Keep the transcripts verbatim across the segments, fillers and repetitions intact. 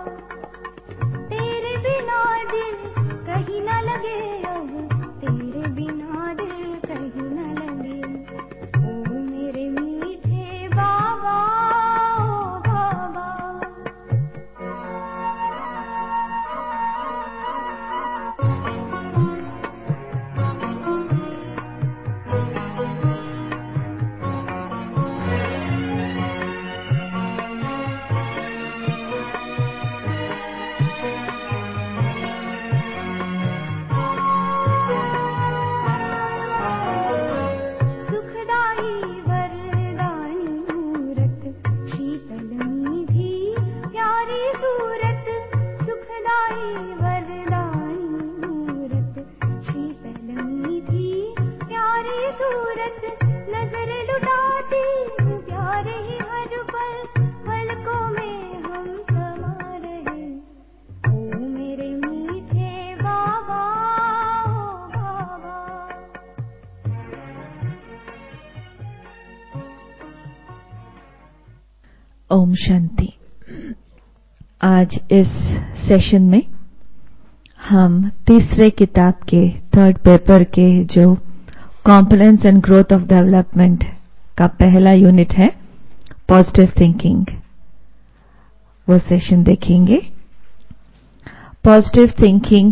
तेरे बिना दिल कहीं न लगे, तेरे बिना दिल कहीं न लगे। ओ मेरे मीठे बाबा, ओ बाबा। ओम शांति। आज इस सेशन में हम तीसरे किताब के थर्ड पेपर के जो components and growth of development का पहला यूनिट है पॉजिटिव थिंकिंग, वो सेशन देखेंगे। पॉजिटिव थिंकिंग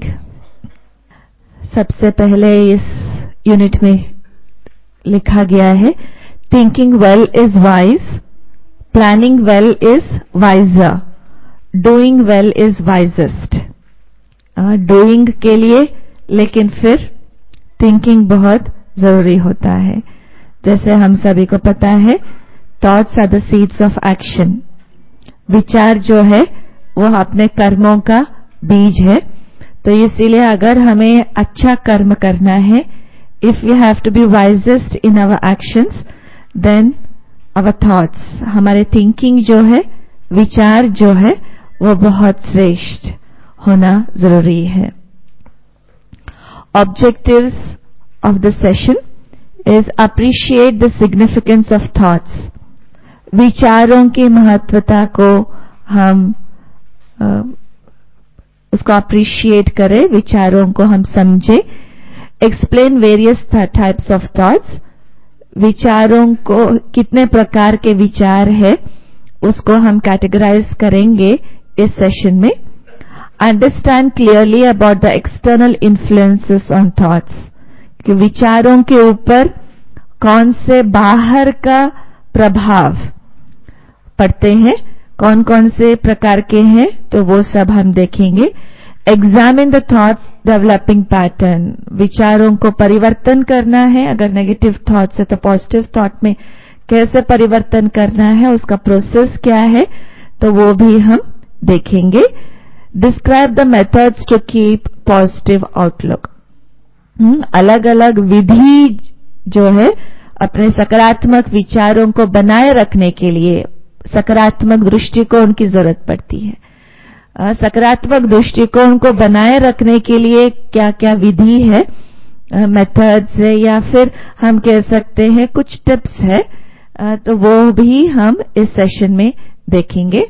सबसे पहले इस यूनिट में लिखा गया है, thinking well is wise, planning well is wiser, doing well is wisest. Doing के लिए लेकिन फिर थिंकिंग बहुत जरूरी होता है। जैसे हम सभी को पता है, thoughts are the seeds of action. विचार जो है वो अपने कर्मों का बीज है। तो इसीलिए अगर हमें अच्छा कर्म करना है, if we have to be wisest in our actions, then our thoughts, हमारे थिंकिंग जो है, विचार जो है, वो बहुत श्रेष्ठ होना जरूरी है। Objectives of the session is appreciate the significance of thoughts. विचारों की महत्वता को हम uh, उसको अप्रिशिएट करें, विचारों को हम समझें। Explain various types of thoughts, विचारों को कितने प्रकार के विचार है उसको हम कैटेगराइज करेंगे इस सेशन में। Understand clearly about the external influences on thoughts, कि विचारों के ऊपर कौन से बाहर का प्रभाव पड़ते हैं, कौन कौन से प्रकार के हैं, तो वो सब हम देखेंगे। Examine the thoughts developing pattern, विचारों को परिवर्तन करना है, अगर नेगेटिव थॉट्स है तो पॉजिटिव थॉट में कैसे परिवर्तन करना है, उसका प्रोसेस क्या है, तो वो भी हम देखेंगे। Describe the methods to keep positive outlook, अलग अलग विधि जो है अपने सकारात्मक विचारों को बनाए रखने के लिए सकारात्मक दृष्टिकोण की जरूरत पड़ती है। सकारात्मक दृष्टिकोण को बनाए रखने के लिए क्या क्या विधि है, मेथड्स है, या फिर हम कह सकते हैं कुछ टिप्स है, तो वो भी हम इस सेशन में देखेंगे।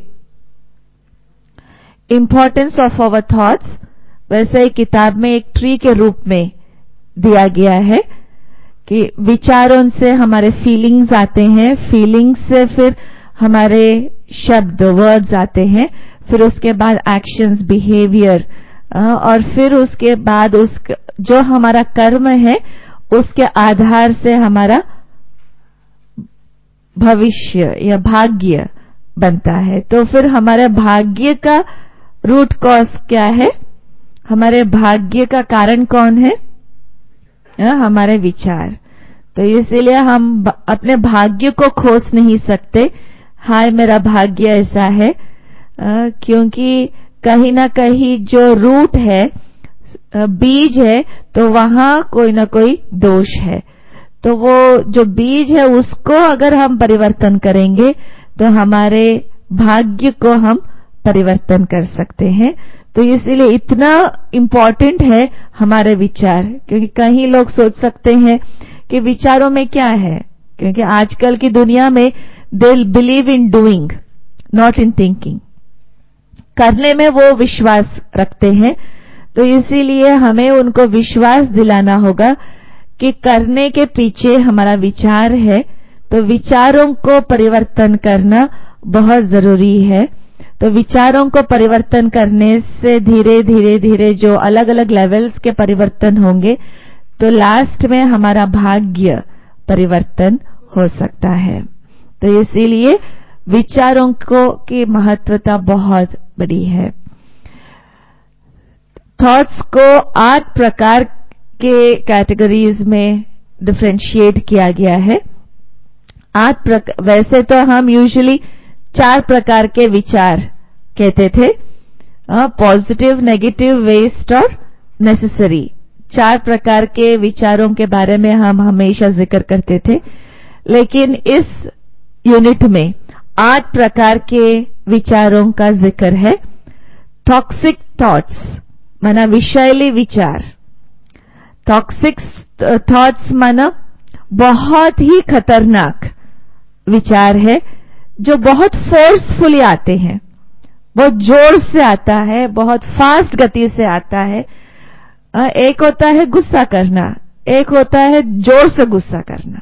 इंपॉर्टेंस ऑफ आवर थॉट्स, वैसे ही किताब में एक ट्री के रूप में दिया गया है कि विचारों से हमारे फीलिंग्स आते हैं, फीलिंग्स से फिर हमारे शब्द वर्ड्स आते हैं, फिर उसके बाद एक्शंस बिहेवियर, और फिर उसके बाद उस जो हमारा कर्म है उसके आधार से हमारा भविष्य या भाग्य बनता है। तो फिर हमारे भाग्य का रूट कॉज क्या है, हमारे भाग्य का कारण कौन है, आ, हमारे विचार। तो इसीलिए हम अपने भाग्य को खोज नहीं सकते, हाय मेरा भाग्य ऐसा है, आ, क्योंकि कहीं ना कहीं जो रूट है, बीज है, तो वहां कोई ना कोई दोष है। तो वो जो बीज है उसको अगर हम परिवर्तन करेंगे तो हमारे भाग्य को हम परिवर्तन कर सकते हैं। तो इसीलिए इतना इम्पोर्टेंट है हमारे विचार, क्योंकि कई लोग सोच सकते हैं कि विचारों में क्या है, क्योंकि आजकल की दुनिया में they believe in doing not in thinking. करने में वो विश्वास रखते हैं, तो इसीलिए हमें उनको विश्वास दिलाना होगा कि करने के पीछे हमारा विचार है, तो विचारों को परिवर्तन करना बहुत जरूरी है। तो विचारों को परिवर्तन करने से धीरे धीरे धीरे जो अलग अलग लेवल्स के परिवर्तन होंगे, तो लास्ट में हमारा भाग्य परिवर्तन हो सकता है। तो इसीलिए विचारों को की महत्वता बहुत बड़ी है। थॉट्स को आठ प्रकार के कैटेगरीज में डिफरेंशिएट किया गया है। आठ प्रकार, वैसे तो हम यूजुअली चार प्रकार के विचार कहते थे, पॉजिटिव, नेगेटिव, वेस्ट और नेसेसरी। चार प्रकार के विचारों के बारे में हम हमेशा जिक्र करते थे, लेकिन इस यूनिट में आठ प्रकार के विचारों का जिक्र है। टॉक्सिक थॉट्स माना विषैली विचार। टॉक्सिक थॉट्स माना बहुत ही खतरनाक विचार है, जो बहुत फोर्सफुली आते हैं, बहुत जोर से आता है, बहुत फास्ट गति से आता है। एक होता है गुस्सा करना, एक होता है जोर से गुस्सा करना,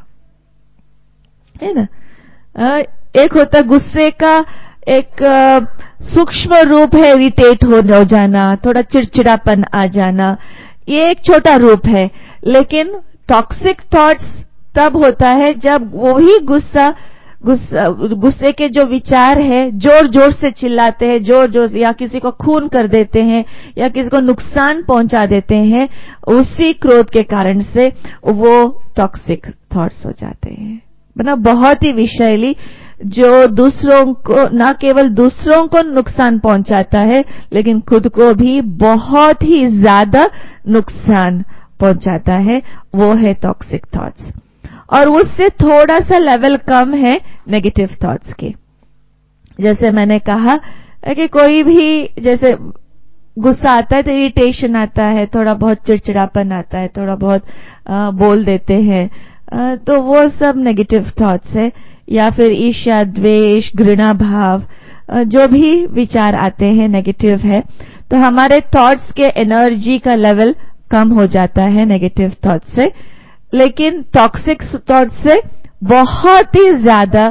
है ना। एक होता है गुस्से का एक सूक्ष्म रूप है, इरिटेट हो जाना, थोड़ा चिड़चिड़ापन आ जाना, ये एक छोटा रूप है। लेकिन टॉक्सिक थॉट्स तब होता है जब वही गुस्सा गुस्सा गुस्से के जो विचार है जोर जोर से चिल्लाते हैं, जोर जोर से, या किसी को खून कर देते हैं या किसी को नुकसान पहुंचा देते हैं, उसी क्रोध के कारण से वो टॉक्सिक थॉट्स हो जाते हैं। मतलब बहुत ही विषैली, जो दूसरों को, न केवल दूसरों को नुकसान पहुंचाता है, लेकिन खुद को भी बहुत ही ज्यादा नुकसान पहुंचाता है, वो है टॉक्सिक थॉट्स। और उससे थोड़ा सा लेवल कम है नेगेटिव थॉट्स के। जैसे मैंने कहा कि कोई भी, जैसे गुस्सा आता है तो इरिटेशन आता है, थोड़ा बहुत चिड़चिड़ापन आता है, थोड़ा बहुत आ, बोल देते हैं, आ, तो वो सब नेगेटिव थॉट्स है। या फिर ईर्ष्या, द्वेष, घृणा भाव, आ, जो भी विचार आते हैं नेगेटिव है, तो हमारे थॉट्स के एनर्जी का लेवल कम हो जाता है नेगेटिव थॉट्स से। लेकिन टॉक्सिक थॉट से बहुत ही ज्यादा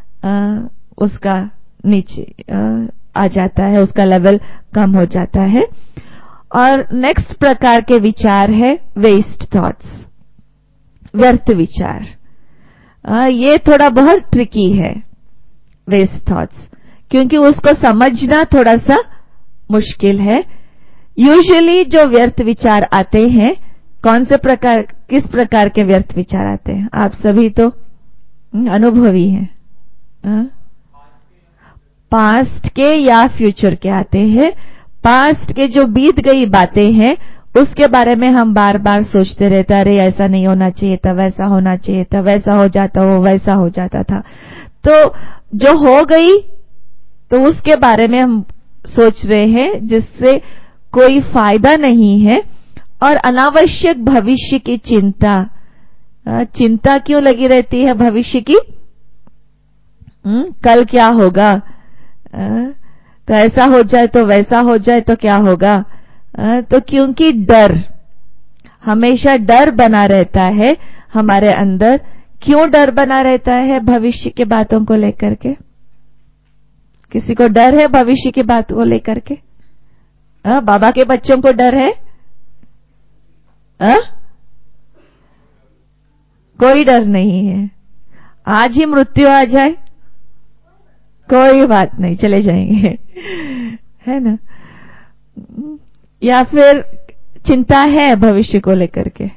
उसका नीचे आ, आ जाता है, उसका लेवल कम हो जाता है। और नेक्स्ट प्रकार के विचार है वेस्ट थॉट्स, व्यर्थ विचार। आ, ये थोड़ा बहुत ट्रिकी है वेस्ट थॉट्स, क्योंकि उसको समझना थोड़ा सा मुश्किल है। यूजुअली जो व्यर्थ विचार आते हैं, कौन से प्रकार, किस प्रकार के व्यर्थ विचार आते हैं? आप सभी तो अनुभवी हैं। पास्ट के या फ्यूचर के आते हैं। पास्ट के जो बीत गई बातें हैं, उसके बारे में हम बार बार सोचते रहते, अरे ऐसा नहीं होना चाहिए था, वैसा होना चाहिए था, वैसा हो जाता हो, वैसा हो जाता था। तो जो हो गई, तो उसके बारे में हम सोच रहे हैं, जिससे कोई फायदा नहीं है। और अनावश्यक भविष्य की चिंता, चिंता क्यों लगी रहती है भविष्य की? हुँ? कल क्या होगा, तो ऐसा हो जाए तो वैसा हो जाए तो क्या होगा। तो क्योंकि डर, हमेशा डर बना रहता है हमारे अंदर। क्यों डर बना रहता है भविष्य की बातों को लेकर के? किसी को डर है भविष्य की बात को लेकर के? आ, बाबा के बच्चों को डर है? आ? कोई डर नहीं है। आज ही मृत्यु आ जाए, कोई बात नहीं, चले जाएंगे, है ना। या फिर चिंता है भविष्य को लेकर के,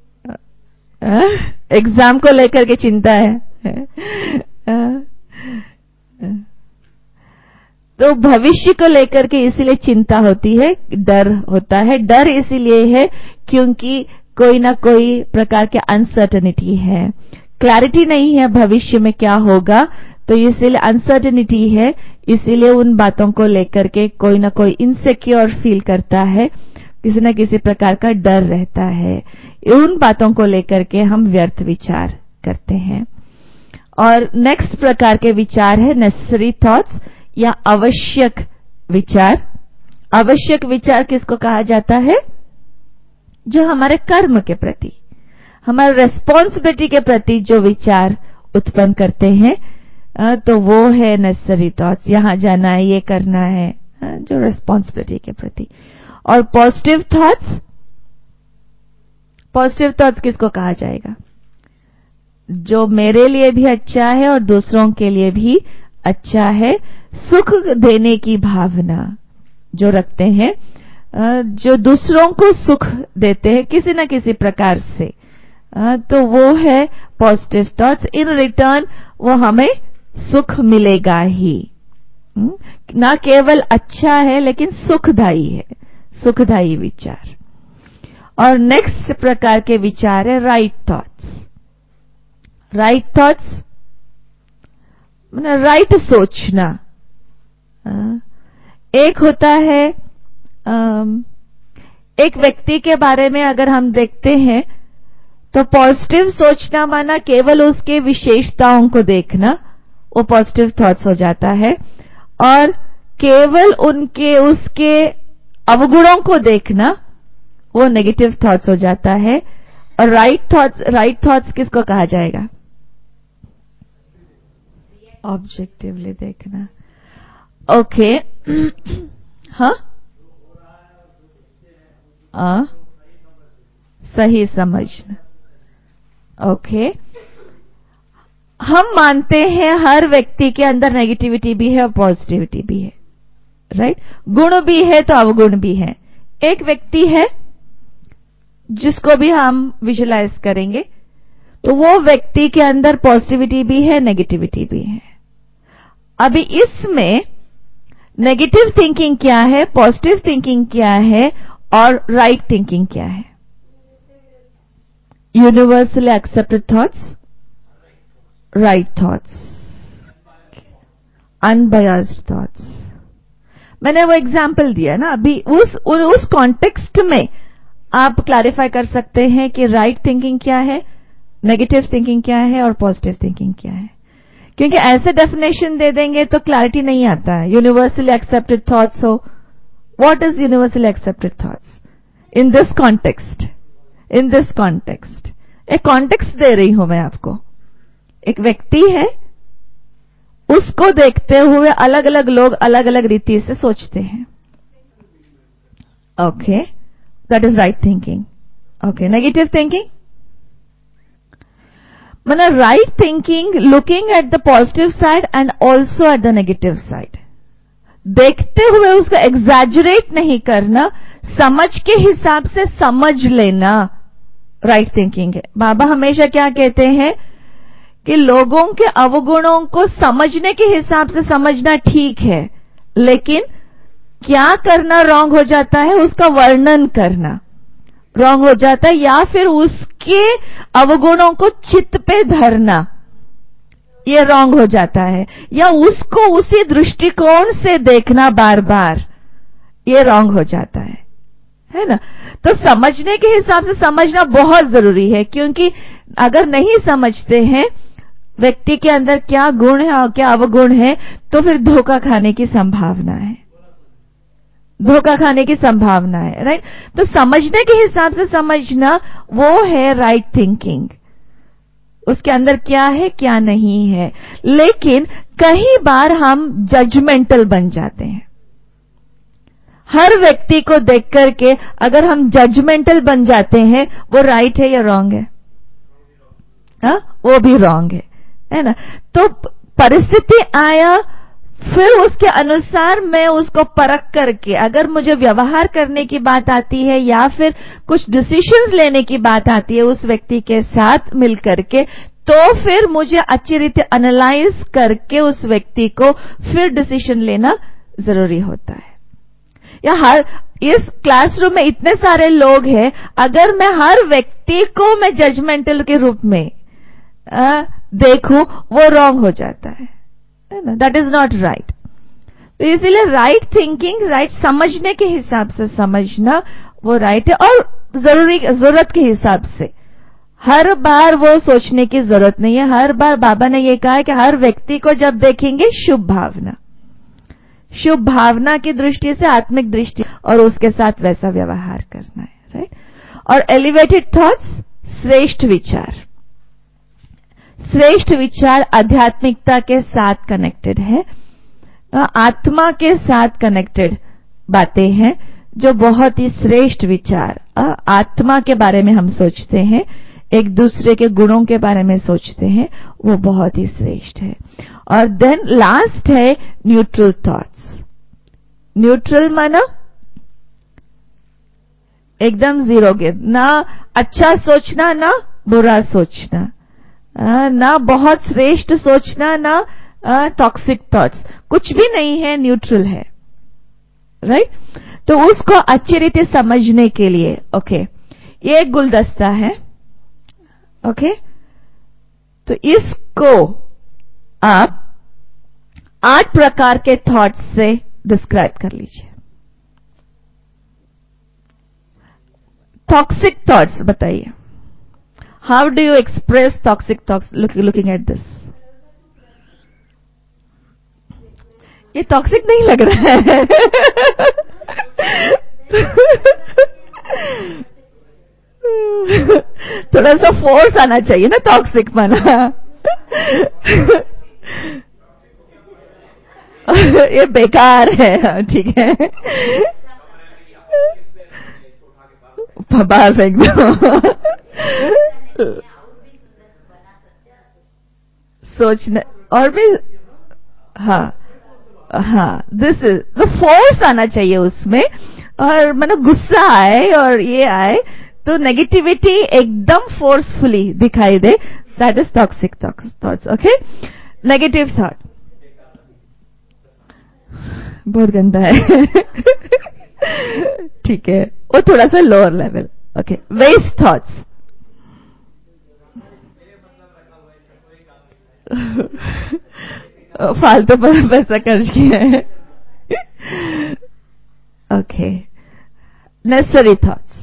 एग्जाम को लेकर के चिंता है। आ? आ? तो भविष्य को लेकर के इसलिए चिंता होती है, डर होता है। डर इसीलिए है क्योंकि कोई ना कोई प्रकार के अनसर्टेनिटी है, क्लैरिटी नहीं है भविष्य में क्या होगा, तो इसीलिए अनसर्टेनिटी है। इसीलिए उन बातों को लेकर के कोई ना कोई इनसिक्योर फील करता है, किसी न किसी प्रकार का डर रहता है। उन बातों को लेकर के हम व्यर्थ विचार करते हैं। और नेक्स्ट प्रकार के विचार है नेसेसरी थॉट्स, या आवश्यक विचार। आवश्यक विचार किसको कहा जाता है? जो हमारे कर्म के प्रति, हमारे रेस्पॉन्सिबिलिटी के प्रति जो विचार उत्पन्न करते हैं, तो वो है नेसेसरी थॉट्स। यहां जाना है, ये करना है, जो रेस्पॉन्सिबिलिटी के प्रति। और पॉजिटिव थॉट्स, पॉजिटिव थॉट्स किसको कहा जाएगा? जो मेरे लिए भी अच्छा है और दूसरों के लिए भी अच्छा है, सुख देने की भावना जो रखते हैं, जो दूसरों को सुख देते हैं किसी न किसी प्रकार से, तो वो है पॉजिटिव थॉट्स। इन रिटर्न वो हमें सुख मिलेगा ही, ना केवल अच्छा है लेकिन सुखदायी है, सुखदायी विचार। और नेक्स्ट प्रकार के विचार है राइट थॉट्स। राइट थॉट्स मतलब राइट सोचना। एक होता है, एक व्यक्ति के बारे में अगर हम देखते हैं तो पॉजिटिव सोचना माना केवल उसके विशेषताओं को देखना, वो पॉजिटिव थॉट्स हो जाता है। और केवल उनके उसके अवगुणों को देखना, वो नेगेटिव थॉट्स हो जाता है। और राइट थॉट्स, राइट थॉट्स किसको कहा जाएगा? ऑब्जेक्टिवली देखना। ओके, हाँ, आ, सही समझना। ओके, हम मानते हैं हर व्यक्ति के अंदर नेगेटिविटी भी है और पॉजिटिविटी भी है, राइट? गुण भी है तो अवगुण भी है। एक व्यक्ति है जिसको भी हम विजुलाइज करेंगे तो वो व्यक्ति के अंदर पॉजिटिविटी भी है, नेगेटिविटी भी है। अभी इसमें नेगेटिव थिंकिंग क्या है, पॉजिटिव थिंकिंग क्या है और राइट थिंकिंग क्या है? Universally accepted thoughts, right thoughts, unbiased thoughts. मैंने वो एग्जाम्पल दिया ना अभी, उस उस कॉन्टेक्स्ट में आप क्लैरिफाई कर सकते हैं कि राइट थिंकिंग क्या है, नेगेटिव थिंकिंग क्या है और पॉजिटिव थिंकिंग क्या है। क्योंकि ऐसे डेफिनेशन दे देंगे तो क्लैरिटी नहीं आता है। यूनिवर्सली एक्सेप्टेड थॉट्स हो, what is universally accepted thoughts in this context? In this context एक कॉन्टेक्स्ट दे रही हूं मैं आपको। एक व्यक्ति है, उसको देखते हुए अलग अलग लोग अलग अलग रीति से सोचते हैं। Okay, that is right thinking. Okay, negative thinking माना right thinking looking at the positive side and also at the negative side. देखते हुए उसको एग्जैजरेट नहीं करना, समझ के हिसाब से समझ लेना, राइट थिंकिंग है। बाबा हमेशा क्या कहते हैं कि लोगों के अवगुणों को समझने के हिसाब से समझना ठीक है, लेकिन क्या करना रॉन्ग हो जाता है, उसका वर्णन करना रॉन्ग हो जाता है, या फिर उसके अवगुणों को चित्त पे धरना ये रॉन्ग हो जाता है, या उसको उसी दृष्टिकोण से देखना बार बार ये रॉन्ग हो जाता है, है ना? तो समझने के हिसाब से समझना बहुत जरूरी है, क्योंकि अगर नहीं समझते हैं व्यक्ति के अंदर क्या गुण है और क्या अवगुण है, तो फिर धोखा खाने की संभावना है, धोखा खाने की संभावना है, राइट? तो समझने के हिसाब से समझना वो है राइट थिंकिंग। उसके अंदर क्या है क्या नहीं है। लेकिन कई बार हम जजमेंटल बन जाते हैं। हर व्यक्ति को देख करके अगर हम जजमेंटल बन जाते हैं, वो राइट है या रॉन्ग है? हाँ, वो भी रॉन्ग है, है ना? तो परिस्थिति आया, फिर उसके अनुसार मैं उसको परख करके, अगर मुझे व्यवहार करने की बात आती है या फिर कुछ डिसीजंस लेने की बात आती है उस व्यक्ति के साथ मिल करके, तो फिर मुझे अच्छी रीति एनालाइज करके उस व्यक्ति को फिर डिसीजन लेना जरूरी होता है। या हर इस क्लासरूम में इतने सारे लोग हैं, अगर मैं हर व्यक्ति को मैं जजमेंटल के रूप में आ, देखूं, वो रॉन्ग हो जाता है, है ना? That is not right. तो इसीलिए राइट थिंकिंग, राइट समझने के हिसाब से समझना वो राइट है, और जरूरी जरूरत के हिसाब से। हर बार वो सोचने की जरूरत नहीं है। हर बार बाबा ने ये कहा है कि हर व्यक्ति को जब देखेंगे शुभ भावना, शुभ भावना की दृष्टि से, आत्मिक दृष्टि, और उसके साथ वैसा व्यवहार करना है, राइट। और एलिवेटेड थॉट्स, श्रेष्ठ विचार। श्रेष्ठ विचार आध्यात्मिकता के साथ कनेक्टेड है, आत्मा के साथ कनेक्टेड बातें हैं, जो बहुत ही श्रेष्ठ विचार, आत्मा के बारे में हम सोचते हैं, एक दूसरे के गुणों के बारे में सोचते हैं, वो बहुत ही श्रेष्ठ है। और देन लास्ट है न्यूट्रल थॉट्स। न्यूट्रल माना एकदम जीरो के, ना अच्छा सोचना ना बुरा सोचना, ना बहुत श्रेष्ठ सोचना ना टॉक्सिक थॉट्स, कुछ भी नहीं है, न्यूट्रल है, राइट। तो उसको अच्छी रीति समझने के लिए, ओके, ये एक गुलदस्ता है, ओके, तो इसको आप आठ प्रकार के थॉट्स से डिस्क्राइब कर लीजिए। टॉक्सिक थॉट्स बताइए, how do you express toxic thoughts looking at this? ये टॉक्सिक नहीं लग रहा है। थोड़ा सा फोर्स आना चाहिए ना टॉक्सिक बना। ये बेकार है, ठीक है, बाहर फेंक दो। सोचना और भी, हाँ हाँ, दिस इज द फोर्स आना चाहिए उसमें, और मतलब गुस्सा आए और ये आए तो नेगेटिविटी एकदम फोर्सफुली दिखाई दे, that is toxic thoughts, okay. Negative thought बहुत गंदा है, ठीक है, वो थोड़ा सा lower level, okay. Waste thoughts, फालतू पर पैसा खर्च किया है, okay. Necessary thoughts,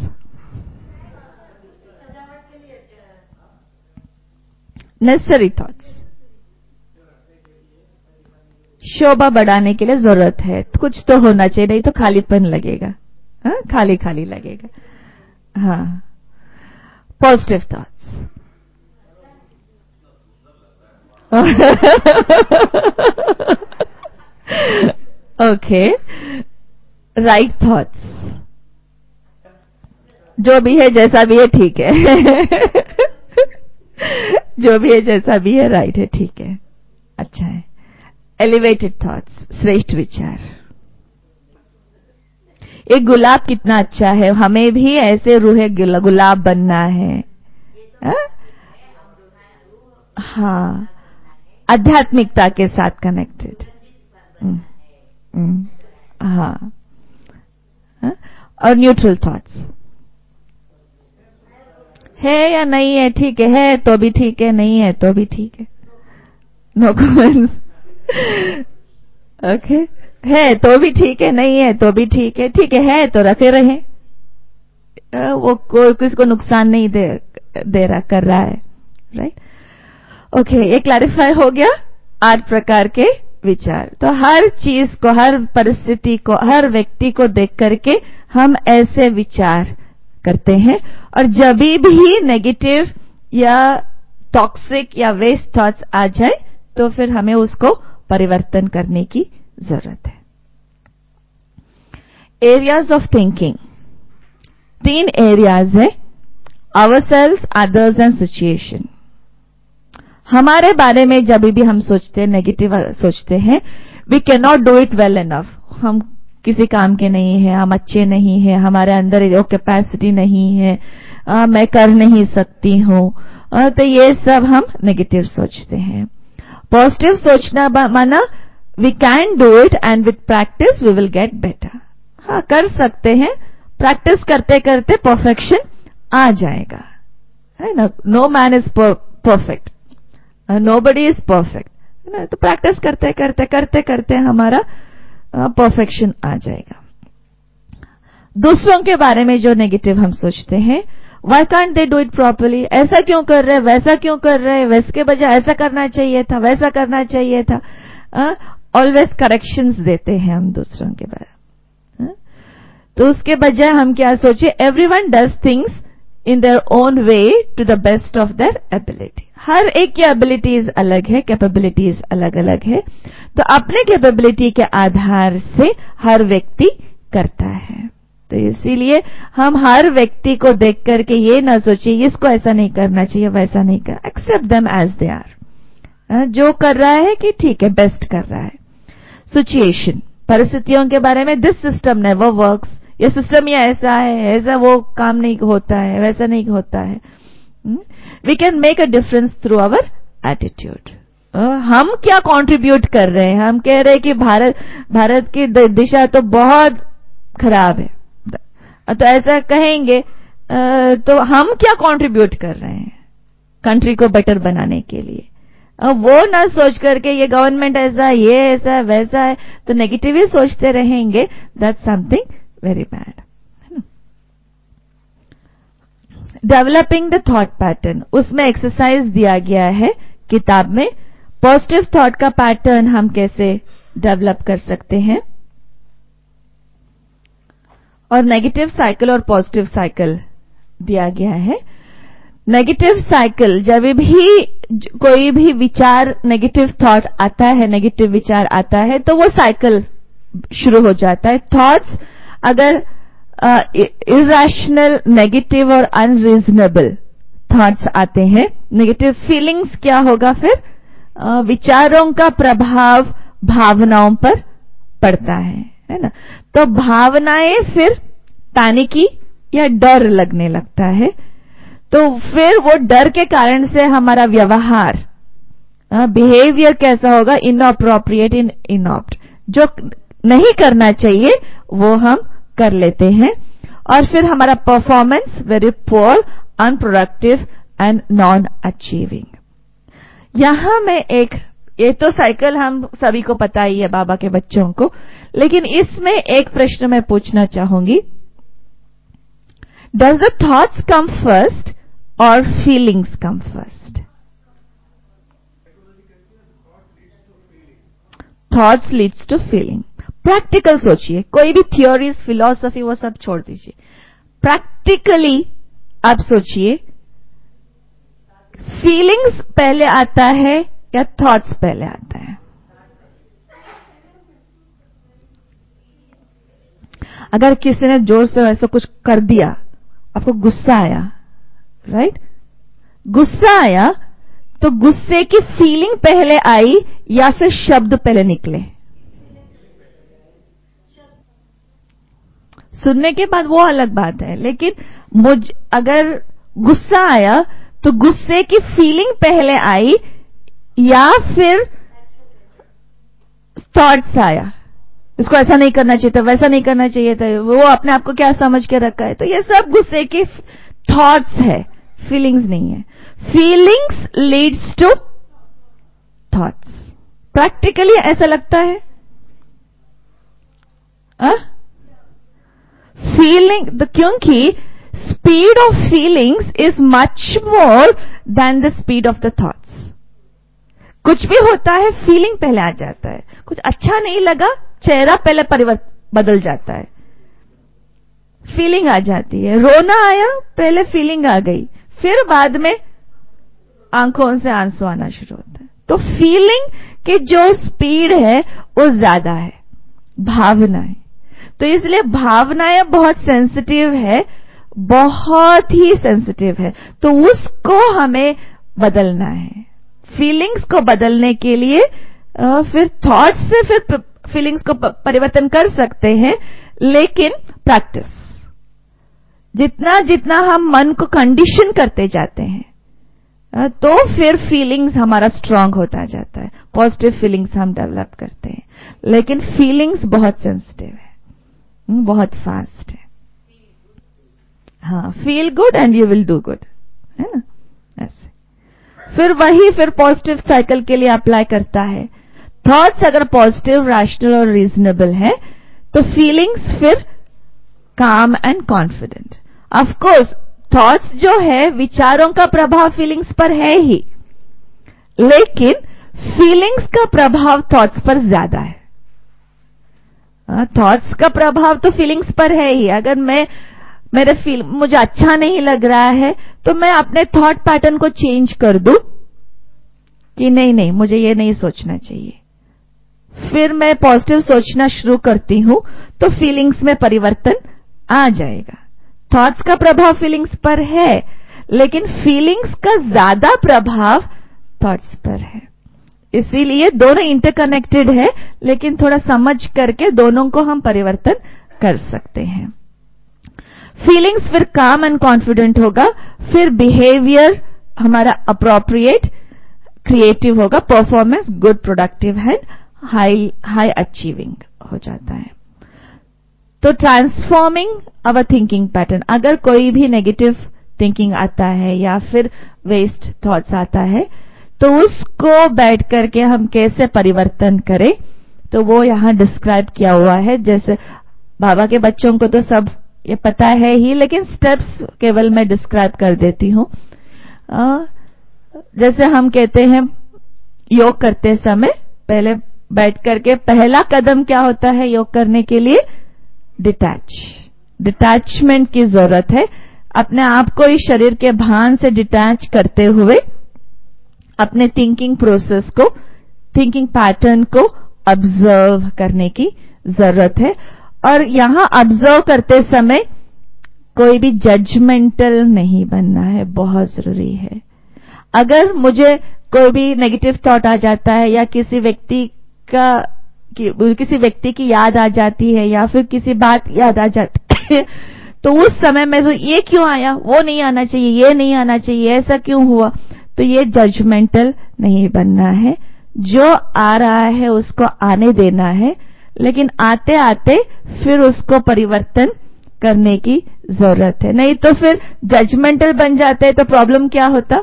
necessary thoughts, शोभा बढ़ाने के लिए जरूरत है, कुछ तो होना चाहिए, नहीं तो खालीपन लगेगा, हाँ, खाली खाली लगेगा, हाँ। Positive thoughts, okay. Right thoughts, जो भी है जैसा भी है ठीक है, जो भी है जैसा भी है राइट है, ठीक है, अच्छा है। एलिवेटेड थॉट्स, श्रेष्ठ विचार। ये गुलाब कितना अच्छा है, हमें भी ऐसे रूहे गुलाब बनना है, हाँ, आध्यात्मिकता के साथ कनेक्टेड, हाँ। और न्यूट्रल थॉट्स, है या नहीं है, ठीक है, है तो भी ठीक है, नहीं है तो भी ठीक है, नो कमेंट्स, ओके। है तो भी ठीक है, नहीं है तो भी ठीक है, ठीक है, है तो रखे रहे, वो कोई किसको नुकसान नहीं दे दे रहा कर रहा है, राइट, ओके। ये क्लैरिफाई हो गया, आठ प्रकार के विचार। तो हर चीज को, हर परिस्थिति को, हर व्यक्ति को देख करके हम ऐसे विचार करते हैं, और जब भी नेगेटिव या टॉक्सिक या वेस्ट थॉट्स आ जाए तो फिर हमें उसको परिवर्तन करने की जरूरत है। एरियाज ऑफ थिंकिंग, तीन एरियाज है, आवरसेल्व्स, अदर्स एंड सिचुएशन। हमारे बारे में जब भी हम सोचते हैं, नेगेटिव सोचते हैं, we can not do it well enough, हम किसी काम के नहीं है, हम अच्छे नहीं है, हमारे अंदर वो कैपेसिटी नहीं है, आ, मैं कर नहीं सकती हूं, तो ये सब हम नेगेटिव सोचते हैं। पॉजिटिव सोचना माना we can do it and with practice we will get better, हाँ, कर सकते हैं, प्रैक्टिस करते करते परफेक्शन आ जाएगा, है ना। No man is perfect, nobody is perfect, है ना। तो प्रैक्टिस करते करते करते करते हमारा परफेक्शन uh, आ जाएगा। दूसरों के बारे में जो नेगेटिव हम सोचते हैं, why can't they do it properly, ऐसा क्यों कर रहे, वैसा क्यों कर रहे, वैसे के बजाय ऐसा करना चाहिए था, वैसा करना चाहिए था, uh, ऑलवेज करेक्शंस देते हैं हम दूसरों के बारे में, तो उसके बजाय हम क्या सोचे, everyone does things in their own way to the best of their ability. हर एक की एबिलिटीज अलग है, कैपेबिलिटीज अलग अलग है, तो अपने कैपेबिलिटी के आधार से हर व्यक्ति करता है। तो इसीलिए हम हर व्यक्ति को देख करके ये ना सोचिए इसको ऐसा नहीं करना चाहिए, वैसा नहीं कर, accept them as they are. जो कर रहा है कि ठीक है, बेस्ट कर रहा है। सिचुएशन, परिस्थितियों के बारे में, दिस सिस्टम नेवर वर्क्स, ये सिस्टम ये ऐसा है, ऐसा वो काम नहीं होता है, वैसा नहीं होता है। We can make a difference through our attitude. हम क्या कंट्रीब्यूट कर रहे हैं, हम कह रहे हैं कि भारत भारत की दिशा तो बहुत खराब है, तो ऐसा कहेंगे तो हम क्या कंट्रीब्यूट कर रहे हैं कंट्री को बेटर बनाने के लिए। वो ना सोच करके ये गवर्नमेंट ऐसा, ये ऐसा, वैसा है, तो नेगेटिव ही सोचते रहेंगे, that's something very bad. Developing the thought pattern, उसमें एक्सरसाइज दिया गया है किताब में। पॉजिटिव थॉट का पैटर्न हम कैसे डेवलप कर सकते हैं, और नेगेटिव साइकिल और पॉजिटिव साइकिल दिया गया है। नेगेटिव साइकिल, जब भी कोई भी विचार, नेगेटिव थॉट आता है, नेगेटिव विचार आता है, तो वो साइकिल शुरू हो जाता है। थॉट्स अगर इरैशनल, नेगेटिव और अनरीजनेबल थॉट्स आते हैं, नेगेटिव फीलिंग्स क्या होगा फिर, uh, विचारों का प्रभाव भावनाओं पर पड़ता है, है ना। तो भावनाएं फिर पैनिकी या डर लगने लगता है, तो फिर वो डर के कारण से हमारा व्यवहार, बिहेवियर कैसा होगा, इनअप्रोप्रिएट, इन इनऑप्ट, जो नहीं करना चाहिए वो हम कर लेते हैं, और फिर हमारा performance very poor, unproductive and non achieving. यहां मैं एक, ये तो साइकिल हम सभी को पता ही है, बाबा के बच्चों को, लेकिन इसमें एक प्रश्न मैं पूछना चाहूंगी, does the thoughts come first और feelings come first? Thoughts leads to feeling. Practical सोचिए, कोई भी थियोरीज, फिलॉसफी, वो सब छोड़ दीजिए, प्रैक्टिकली आप सोचिए, फीलिंग्स पहले आता है या थॉट्स पहले आता है? अगर किसी ने जोर से ऐसा कुछ कर दिया, आपको गुस्सा आया, राइट, गुस्सा आया, तो गुस्से की फीलिंग पहले आई या फिर शब्द पहले निकले? सुनने के बाद वो अलग बात है, लेकिन मुझ अगर गुस्सा आया तो गुस्से की फीलिंग पहले आई या फिर थॉट्स आया, इसको ऐसा नहीं करना चाहिए था, वैसा नहीं करना चाहिए था, वो अपने आप को क्या समझ के रखा है, तो ये सब गुस्से के थॉट्स है, फीलिंग्स नहीं है। Feelings leads to thoughts. Practically ऐसा लगता है, आ? फीलिंग, क्योंकि speed of feelings is much more than the speed of the thoughts. कुछ भी होता है, फीलिंग पहले आ जाता है, कुछ अच्छा नहीं लगा, चेहरा पहले परिवर्तन बदल जाता है, फीलिंग आ जाती है, रोना आया, पहले फीलिंग आ गई, फिर बाद में आंखों से आंसू आना शुरू होता है। तो फीलिंग की जो स्पीड है वो ज्यादा है भावनाएं, तो इसलिए भावनाएं बहुत सेंसिटिव है, बहुत ही सेंसिटिव है, तो उसको हमें बदलना है। फीलिंग्स को बदलने के लिए फिर थॉट्स से फिर फीलिंग्स को परिवर्तन कर सकते हैं, लेकिन प्रैक्टिस, जितना जितना हम मन को कंडीशन करते जाते हैं तो फिर फीलिंग्स हमारा स्ट्रांग होता जाता है, पॉजिटिव फीलिंग्स हम डेवलप करते हैं, लेकिन फीलिंग्स बहुत सेंसिटिव है, बहुत फास्ट है। हाँ, feel good and you will do good, है ना, ऐसे। फिर वही फिर पॉजिटिव साइकिल के लिए अप्लाई करता है। थॉट्स अगर पॉजिटिव, रैशनल और रीजनेबल है तो फीलिंग्स फिर calm and confident. Of course thoughts जो है, विचारों का प्रभाव फीलिंग्स पर है ही, लेकिन फीलिंग्स का प्रभाव थॉट्स पर ज्यादा है। थॉट्स का प्रभाव तो फीलिंग्स पर है ही। अगर मैं मेरे फील मुझे अच्छा नहीं लग रहा है तो मैं अपने थॉट पैटर्न को चेंज कर दूं कि नहीं नहीं मुझे ये नहीं सोचना चाहिए, फिर मैं पॉजिटिव सोचना शुरू करती हूं तो फीलिंग्स में परिवर्तन आ जाएगा। थॉट्स का प्रभाव फीलिंग्स पर है, लेकिन फीलिंग्स का ज्यादा प्रभाव थॉट्स पर है। इसीलिए दोनों इंटरकनेक्टेड है, लेकिन थोड़ा समझ करके दोनों को हम परिवर्तन कर सकते हैं। फीलिंग्स फिर काम एंड कॉन्फिडेंट होगा, फिर बिहेवियर हमारा अप्रोप्रिएट क्रिएटिव होगा, परफॉर्मेंस गुड प्रोडक्टिव है, हाई हाई अचीविंग हो जाता है। तो ट्रांसफॉर्मिंग अवर थिंकिंग पैटर्न, अगर कोई भी नेगेटिव थिंकिंग आता है या फिर वेस्ट थॉट्स आता है तो उसको बैठ करके हम कैसे परिवर्तन करें, तो वो यहां डिस्क्राइब किया हुआ है। जैसे बाबा के बच्चों को तो सब ये पता है ही, लेकिन स्टेप्स केवल मैं डिस्क्राइब कर देती हूं। जैसे हम कहते हैं योग करते समय पहले बैठ करके पहला कदम क्या होता है योग करने के लिए? डिटैच डिटैचमेंट की जरूरत है। अपने आप को इस शरीर के भान से डिटैच करते हुए अपने थिंकिंग प्रोसेस को, थिंकिंग पैटर्न को ऑब्जर्व करने की जरूरत है। और यहां ऑब्जर्व करते समय कोई भी जजमेंटल नहीं बनना है, बहुत जरूरी है। अगर मुझे कोई भी नेगेटिव थॉट आ जाता है या किसी व्यक्ति का कि, किसी व्यक्ति की याद आ जाती है या फिर किसी बात याद आ जाती है तो उस समय में तो ये क्यों आया, वो नहीं आना चाहिए, ये नहीं आना चाहिए, ऐसा क्यों हुआ, तो ये जजमेंटल नहीं बनना है। जो आ रहा है उसको आने देना है, लेकिन आते आते फिर उसको परिवर्तन करने की जरूरत है। नहीं तो फिर जजमेंटल बन जाते हैं तो प्रॉब्लम क्या होता?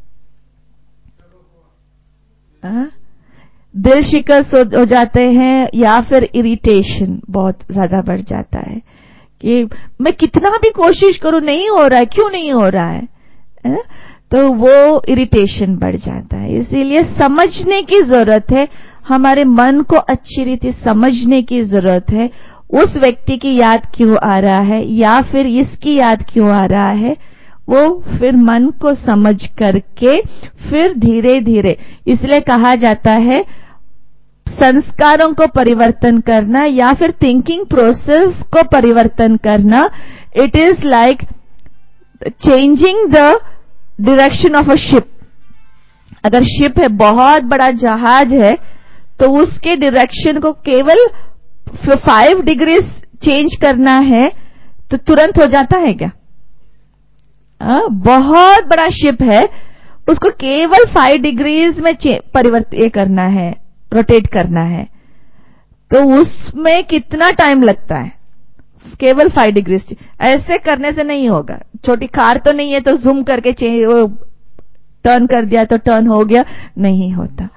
आ? दिल शिकस्त हो जाते हैं या फिर इरिटेशन बहुत ज्यादा बढ़ जाता है कि मैं कितना भी कोशिश करूं नहीं हो रहा है, क्यों नहीं हो रहा है, है? तो वो इरिटेशन बढ़ जाता है। इसीलिए समझने की जरूरत है, हमारे मन को अच्छी रीति समझने की जरूरत है। उस व्यक्ति की याद क्यों आ रहा है या फिर इसकी याद क्यों आ रहा है, वो फिर मन को समझ करके फिर धीरे धीरे, इसलिए कहा जाता है संस्कारों को परिवर्तन करना या फिर थिंकिंग प्रोसेस को परिवर्तन करना, it is like changing the direction of a ship. अगर शिप है, बहुत बड़ा जहाज है, तो उसके डायरेक्शन को केवल फाइव डिग्री चेंज करना है तो तुरंत हो जाता है क्या? आ, बहुत बड़ा शिप है, उसको केवल फाइव डिग्रीज में परिवर्तित करना है, रोटेट करना है, तो उसमें कितना टाइम लगता है? केवल फाइव डिग्री। ऐसे करने से नहीं होगा। छोटी कार तो नहीं है तो जूम करके वो टर्न कर दिया तो टर्न हो गया, नहीं होता।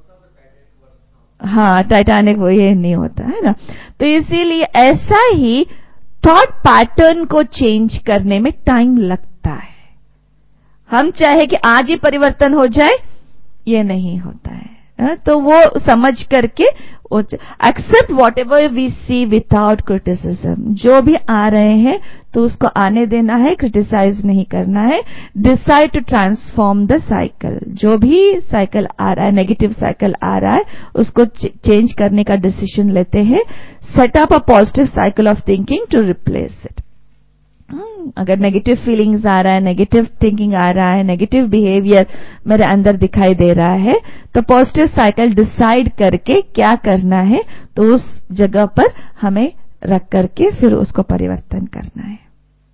हाँ, टाइटैनिक वो ये नहीं होता है ना। तो इसीलिए ऐसा ही थॉट पैटर्न को चेंज करने में टाइम लगता है। हम चाहे कि आज ही परिवर्तन हो जाए, ये नहीं होता है। तो वो समझ करके accept whatever we see without criticism. जो भी आ रहे हैं तो उसको आने देना है, क्रिटिसाइज नहीं करना है। Decide to transform the cycle. जो भी साइकिल आ रहा है, नेगेटिव साइकिल आ रहा है, उसको चेंज करने का डिसीजन लेते हैं। Set up a positive cycle of thinking to replace it. अगर नेगेटिव फीलिंग्स आ रहा है, नेगेटिव थिंकिंग आ रहा है, नेगेटिव बिहेवियर मेरे अंदर दिखाई दे रहा है, तो पॉजिटिव साइकिल डिसाइड करके क्या करना है, तो उस जगह पर हमें रख करके फिर उसको परिवर्तन करना है।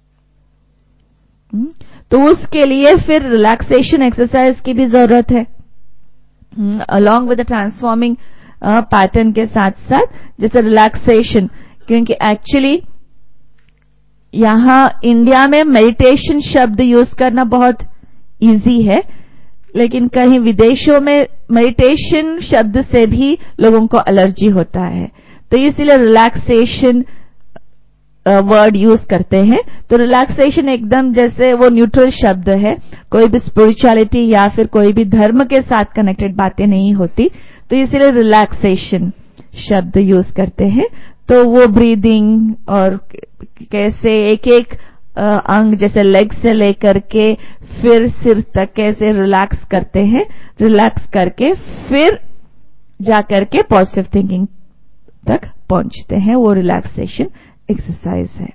तो उसके लिए फिर रिलैक्सेशन एक्सरसाइज की भी जरूरत है, along with the transforming pattern के साथ साथ, जैसे रिलैक्सेशन। क्योंकि एक्चुअली यहां इंडिया में मेडिटेशन शब्द यूज करना बहुत इजी है, लेकिन कहीं विदेशों में मेडिटेशन शब्द से भी लोगों को एलर्जी होता है। तो इसलिए रिलैक्सेशन वर्ड यूज करते हैं, तो रिलैक्सेशन एकदम जैसे वो न्यूट्रल शब्द है, कोई भी स्पिरिचुअलिटी या फिर कोई भी धर्म के साथ कनेक्टेड बातें नहीं होती, तो इसीलिए रिलैक्सेशन शब्द यूज करते हैं। तो वो ब्रीदिंग और कैसे एक एक अंग जैसे लेग से लेकर के फिर सिर तक कैसे रिलैक्स करते हैं, रिलैक्स करके फिर जाकर के पॉजिटिव थिंकिंग तक पहुंचते हैं, वो रिलैक्सेशन एक्सरसाइज है।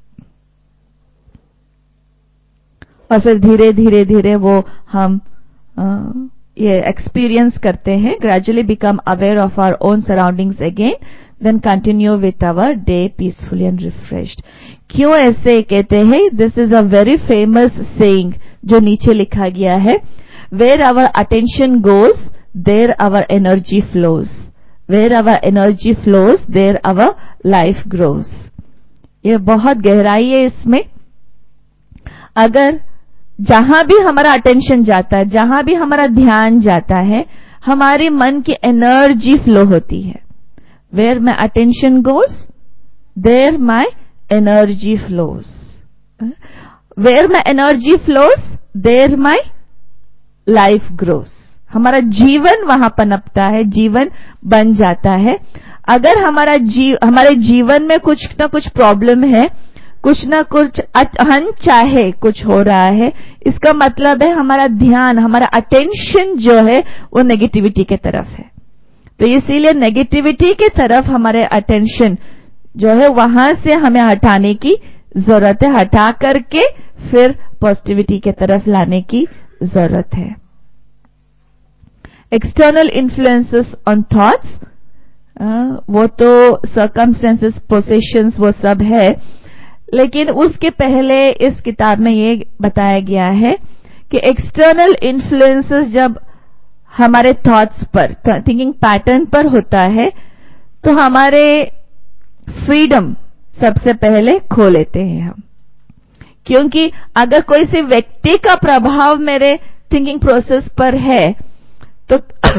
और फिर धीरे धीरे धीरे वो हम आ, ये एक्सपीरियंस करते हैं, gradually become aware of our own surroundings again, then continue with our day peacefully and refreshed. क्यों ऐसे कहते हैं? This is a very famous saying जो नीचे लिखा गया है, where our attention goes there our energy flows, where our energy flows there our life grows. ये बहुत गहराई है इसमें। अगर जहां भी हमारा अटेंशन जाता है, जहां भी हमारा ध्यान जाता है, हमारे मन की एनर्जी फ्लो होती है। Where my attention goes there my energy flows, where my energy flows there my life grows. हमारा जीवन वहां पनपता है, जीवन बन जाता है। अगर हमारा जीव हमारे जीवन में कुछ ना कुछ प्रॉब्लम है, कुछ ना कुछ अनचाहे कुछ हो रहा है, इसका मतलब है हमारा ध्यान, हमारा अटेंशन जो है वो नेगेटिविटी के तरफ है। तो इसीलिए नेगेटिविटी की तरफ हमारे अटेंशन जो है वहां से हमें हटाने की जरूरत है, हटा करके फिर पॉजिटिविटी की तरफ लाने की जरूरत है। एक्सटर्नल इन्फ्लुएंसेस ऑन थॉट्स, वो तो सर्कमस्टेंसेस, पोसेशंस, वो सब है, लेकिन उसके पहले इस किताब में ये बताया गया है कि एक्सटर्नल इन्फ्लुएंसेस जब हमारे थॉट्स पर, थिंकिंग पैटर्न पर होता है, तो हमारे फ्रीडम सबसे पहले खो लेते हैं हम। क्योंकि अगर कोई से व्यक्ति का प्रभाव मेरे थिंकिंग प्रोसेस पर है, तो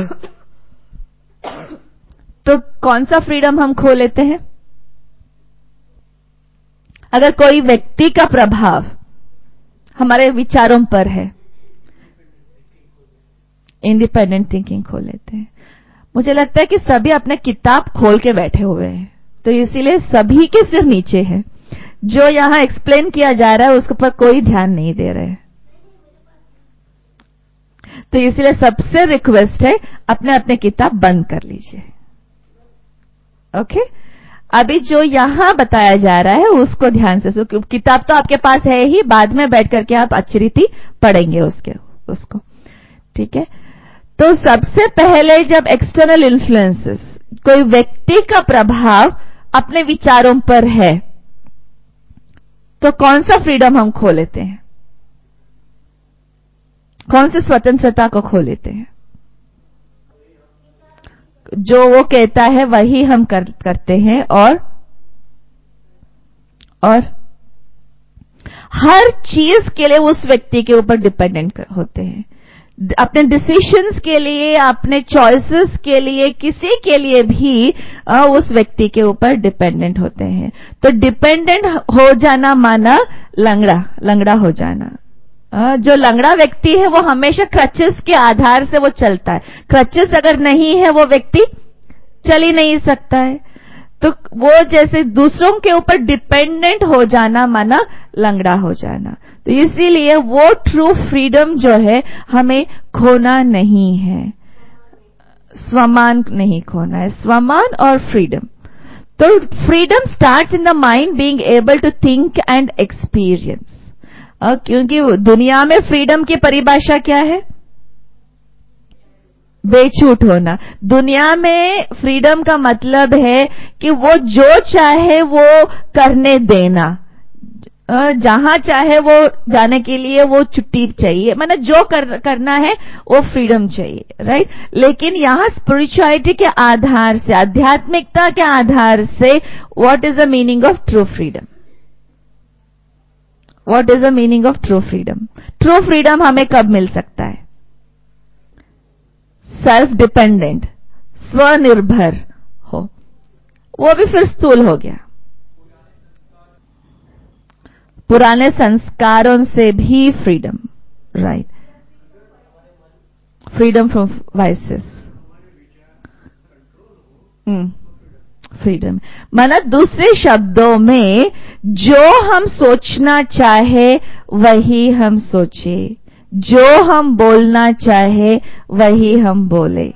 तो कौन सा फ्रीडम हम खो लेते हैं? अगर कोई व्यक्ति का प्रभाव हमारे विचारों पर है, इंडिपेंडेंट थिंकिंग खो लेते हैं। मुझे लगता है कि सभी अपने किताब खोल के बैठे हुए हैं, तो इसीलिए सभी के सिर नीचे है। जो यहां एक्सप्लेन किया जा रहा है उसके पर कोई ध्यान नहीं दे रहे हैं। तो इसलिए सबसे रिक्वेस्ट है, अपने अपने किताब बंद कर लीजिए। ओके, अभी जो यहां बताया जा रहा है उसको ध्यान से सुनो। किताब तो आपके पास है ही, बाद में बैठ करके आप अच्छी रीति पढ़ेंगे उसके उसको, ठीक है। तो सबसे पहले जब एक्सटर्नल इन्फ्लुएंसेस, कोई व्यक्ति का प्रभाव अपने विचारों पर है, तो कौन सा फ्रीडम हम खो लेते हैं? कौन सी स्वतंत्रता को खो लेते हैं? जो वो कहता है वही हम कर, करते हैं और और हर चीज के लिए उस व्यक्ति के ऊपर डिपेंडेंट होते हैं। अपने डिसीजंस के लिए, अपने चॉइसेस के लिए, किसी के लिए भी उस व्यक्ति के ऊपर डिपेंडेंट होते हैं। तो डिपेंडेंट हो जाना माना लंगड़ा, लंगड़ा हो जाना। जो लंगड़ा व्यक्ति है वो हमेशा क्रचेस के आधार से वो चलता है। क्रचेस अगर नहीं है वो व्यक्ति चल ही नहीं सकता है। तो वो जैसे दूसरों के ऊपर डिपेंडेंट हो जाना माना लंगड़ा हो जाना। तो इसीलिए वो ट्रू फ्रीडम जो है हमें खोना नहीं है, स्वमान नहीं खोना है, स्वमान और फ्रीडम। तो freedom starts in the mind being able to think and experience. क्योंकि दुनिया में फ्रीडम की परिभाषा क्या है? बेछूट होना। दुनिया में फ्रीडम का मतलब है कि वो जो चाहे वो करने देना, जहां चाहे वो जाने के लिए वो छुट्टी चाहिए, मतलब जो कर, करना है वो फ्रीडम चाहिए, राइट। लेकिन यहां स्पिरिचुअलिटी के आधार से, आध्यात्मिकता के आधार से, what is the meaning of true freedom? What is the meaning of true freedom? True freedom हमें कब मिल सकता है? सेल्फ डिपेंडेंट, स्वनिर्भर हो। वो भी फिर स्थूल हो गया। पुराने संस्कारों से भी freedom, right, freedom from vices, freedom माना दूसरे शब्दों में जो हम सोचना चाहे वही हम सोचे, जो हम बोलना चाहे वही हम बोले,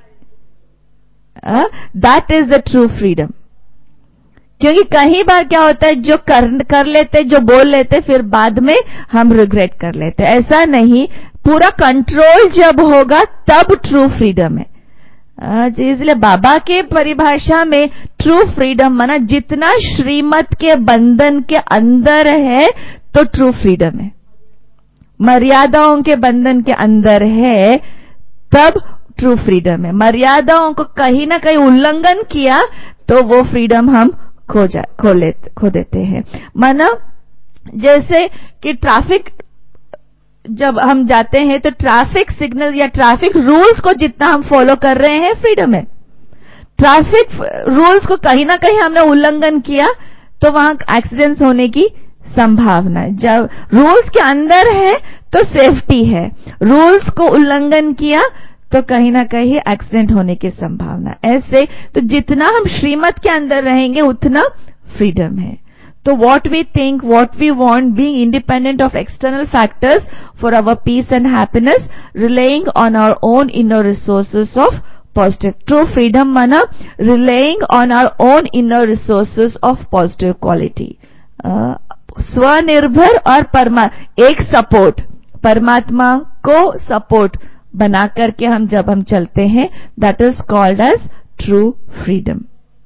that is the true freedom. क्योंकि कई बार क्या होता है, जो कर, कर लेते, जो बोल लेते, फिर बाद में हम रिग्रेट कर लेते। ऐसा नहीं, पूरा कंट्रोल जब होगा तब ट्रू फ्रीडम है। इसलिए बाबा के परिभाषा में ट्रू फ्रीडम माना जितना श्रीमत के बंधन के अंदर है तो ट्रू फ्रीडम है, मर्यादाओं के बंधन के अंदर है तब ट्रू फ्रीडम है। मर्यादाओं को कहीं ना कहीं उल्लंघन किया तो वो फ्रीडम हम खो जा खो ले खो देते हैं। माना जैसे कि ट्रैफिक जब हम जाते हैं तो ट्रैफिक सिग्नल या ट्रैफिक रूल्स को जितना हम फॉलो कर रहे हैं फ्रीडम है। ट्रैफिक रूल्स को कहीं ना कहीं हमने उल्लंघन किया तो वहां एक्सीडेंट्स होने की संभावना है। जब रूल्स के अंदर है तो सेफ्टी है, रूल्स को उल्लंघन किया तो कहीं ना कहीं एक्सीडेंट होने की संभावना। ऐसे तो जितना हम श्रीमत के अंदर रहेंगे उतना फ्रीडम है। तो what we think, what we want, being independent of external factors for our peace and happiness, relying on our own inner resources of positive. True freedom माना relying on our own inner resources of positive quality. uh, स्वनिर्भर और परमा एक support, परमात्मा को support बना करके हम जब हम चलते हैं, that is called as true freedom.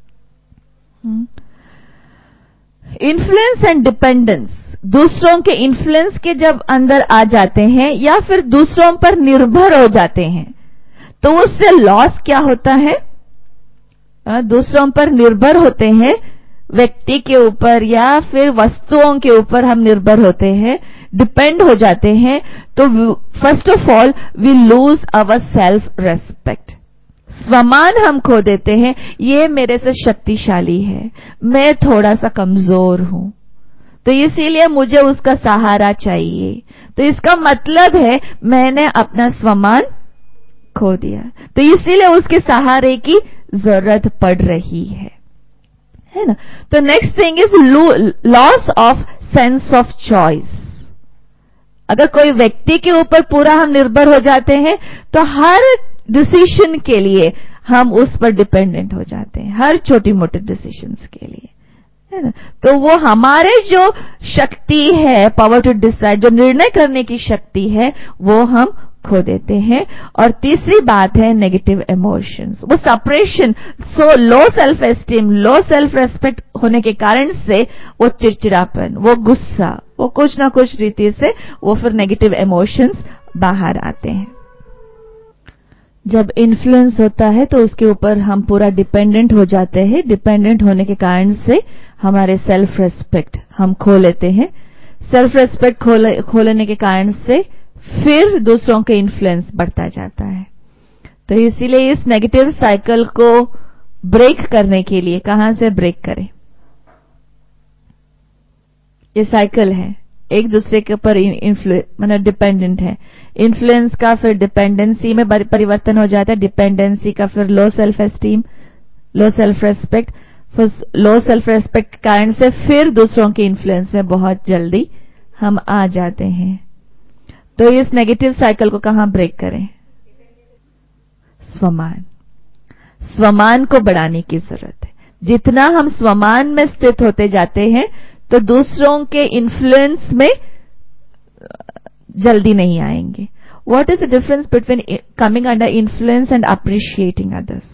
Influence and dependence, दूसरों के इन्फ्लुएंस के जब अंदर आ जाते हैं या फिर दूसरों पर निर्भर हो जाते हैं तो उससे लॉस क्या होता है? दूसरों पर निर्भर होते हैं, व्यक्ति के ऊपर या फिर वस्तुओं के ऊपर हम निर्भर होते हैं, डिपेंड हो जाते हैं, तो first of all we lose our self respect. स्वमान हम खो देते हैं, ये मेरे से शक्तिशाली है, मैं थोड़ा सा कमजोर हूं, तो इसीलिए मुझे उसका सहारा चाहिए। तो इसका मतलब है मैंने अपना स्वमान खो दिया, तो इसीलिए उसके सहारे की जरूरत पड़ रही है, है ना। तो next thing is loss of sense of choice. अगर कोई व्यक्ति के ऊपर पूरा हम निर्भर हो जाते हैं तो हर डिसीजन के लिए हम उस पर डिपेंडेंट हो जाते हैं, हर छोटी मोटी डिसीजंस के लिए, है ना। तो वो हमारे जो शक्ति है, पावर टू डिसाइड, जो निर्णय करने की शक्ति है, वो हम खो देते हैं। और तीसरी बात है नेगेटिव इमोशंस, वो suppression, so low self esteem, low self respect होने के कारण से वो चिड़चिड़ापन, वो गुस्सा, वो कुछ ना कुछ रीति से वो फिर नेगेटिव इमोशंस बाहर आते हैं। जब इन्फ्लुएंस होता है तो उसके ऊपर हम पूरा डिपेंडेंट हो जाते हैं, डिपेंडेंट होने के कारण से हमारे सेल्फ रेस्पेक्ट हम खो लेते हैं, सेल्फ रेस्पेक्ट खो लेने के कारण से फिर दूसरों के इन्फ्लुएंस बढ़ता जाता है। तो इसीलिए इस नेगेटिव साइकिल को ब्रेक करने के लिए कहां से ब्रेक करें? ये साइकिल है, एक दूसरे के ऊपर इन्फ्लुएंस मतलब डिपेंडेंट है, इन्फ्लुएंस का फिर डिपेंडेंसी में परिवर्तन हो जाता है, डिपेंडेंसी का फिर low self esteem, low self respect, फिर लो सेल्फ रेस्पेक्ट के कारण से फिर दूसरों के इन्फ्लुएंस में बहुत जल्दी हम आ जाते हैं। तो इस नेगेटिव साइकिल को कहां ब्रेक करें? स्वमान, स्वमान को बढ़ाने की जरूरत है। जितना हम स्वमान में स्थित होते जाते हैं तो दूसरों के इन्फ्लुएंस में जल्दी नहीं आएंगे। What is the difference between coming under influence and appreciating others?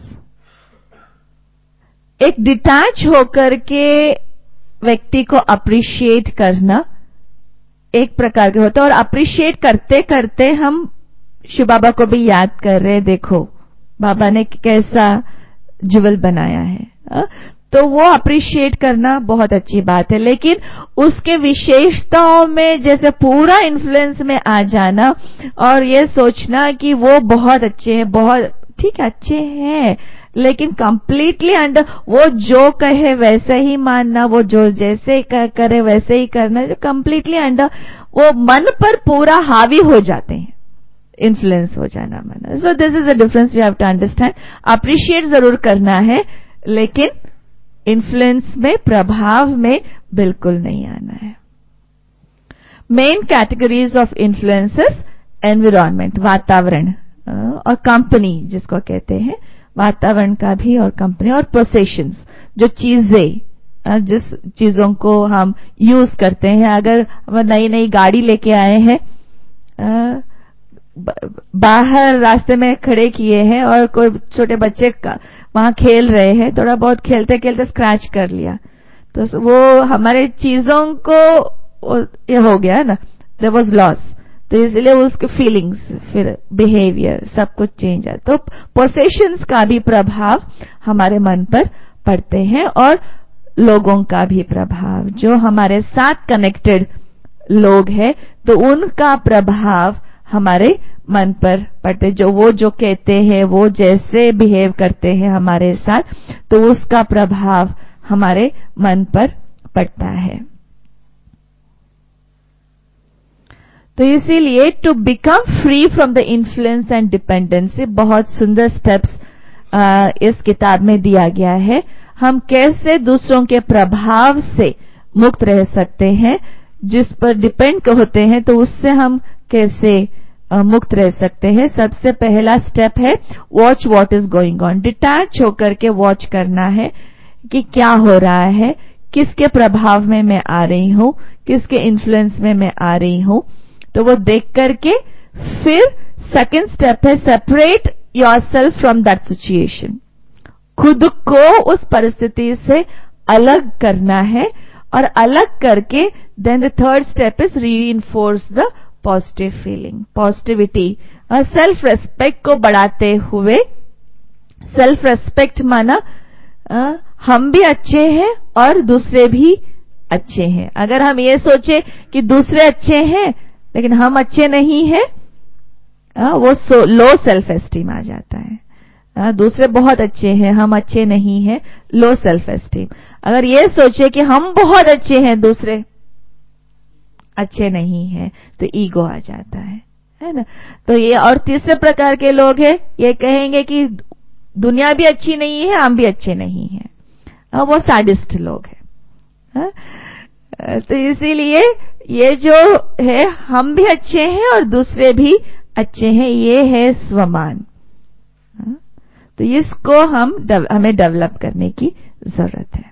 एक डिटैच होकर के व्यक्ति को अप्रिशिएट करना एक प्रकार के होता है, और अप्रिशिएट करते करते हम शिव बाबा को भी याद कर रहे हैं, देखो बाबा ने कैसा ज्वेल बनाया है, आ? तो वो अप्रिशिएट करना बहुत अच्छी बात है, लेकिन उसके विशेषताओं में जैसे पूरा इन्फ्लुएंस में आ जाना और ये सोचना कि वो बहुत अच्छे हैं, बहुत ठीक है, अच्छे हैं, लेकिन कंप्लीटली अंडर, वो जो कहे वैसे ही मानना, वो जो जैसे करे वैसे ही करना, जो कंप्लीटली अंडर, वो मन पर पूरा हावी हो जाते हैं, इन्फ्लुएंस हो जाना मन। So this is the difference we have to understand. Appreciate जरूर करना है, लेकिन इन्फ्लुएंस में, प्रभाव में बिल्कुल नहीं आना है। Main categories of influences, environment, वातावरण, और कंपनी जिसको कहते हैं, वातावरण का भी और कंपनी, और पोसेशंस, जो चीजें, जिस चीजों को हम यूज करते हैं। अगर हम नई नई गाड़ी लेके आए हैं, बाहर रास्ते में खड़े किए हैं और कोई छोटे बच्चे वहां खेल रहे हैं, थोड़ा बहुत खेलते खेलते स्क्रैच कर लिया, तो वो हमारे चीजों को ये हो गया ना, देयर वाज लॉस, तो इसलिए उसके फीलिंग्स, फिर बिहेवियर, सब कुछ चेंज है। तो पोसेशंस का भी प्रभाव हमारे मन पर पड़ते हैं, और लोगों का भी प्रभाव, जो हमारे साथ कनेक्टेड लोग हैं, तो उनका प्रभाव हमारे मन पर पड़ते, जो वो जो कहते हैं, वो जैसे बिहेव करते हैं हमारे साथ, तो उसका प्रभाव हमारे मन पर पड़ता है। तो इसीलिए to become free from the influence and dependency, बहुत सुंदर स्टेप्स इस किताब में दिया गया है। हम कैसे दूसरों के प्रभाव से मुक्त रह सकते हैं, जिस पर डिपेंड होते हैं, तो उससे हम कैसे uh, मुक्त रह सकते हैं। सबसे पहला स्टेप है watch what is going on, detach होकर के वॉच करना है कि क्या हो रहा है, किसके प्रभाव में मैं आ रही हूं, किसके इन्फ्लुएंस में मैं आ रही हूं। तो वो देख करके फिर सेकंड स्टेप है separate yourself from that situation, खुद को उस परिस्थिति से अलग करना है, और अलग करके then the third step is reinforce the positive feeling, positivity, और सेल्फ रेस्पेक्ट को बढ़ाते हुए। सेल्फ रेस्पेक्ट माना आ, हम भी अच्छे हैं और दूसरे भी अच्छे हैं। अगर हम ये सोचे कि दूसरे अच्छे हैं लेकिन हम अच्छे नहीं हैं, वो लो सेल्फ एस्टीम आ जाता है। दूसरे बहुत अच्छे हैं, हम अच्छे नहीं हैं, लो सेल्फ एस्टीम। अगर ये सोचे कि हम बहुत अच्छे हैं, दूसरे अच्छे नहीं हैं, तो ईगो आ जाता है, है ना। तो ये, और तीसरे प्रकार के लोग हैं, ये कहेंगे कि दुनिया भी अच्छी नहीं है, हम भी अच्छे नहीं हैं, वो सैडिस्ट लोग हैं। तो इसीलिए ये जो है, हम भी अच्छे हैं और दूसरे भी अच्छे हैं, ये है स्वमान। तो इसको हम हमें डेवलप करने की जरूरत है।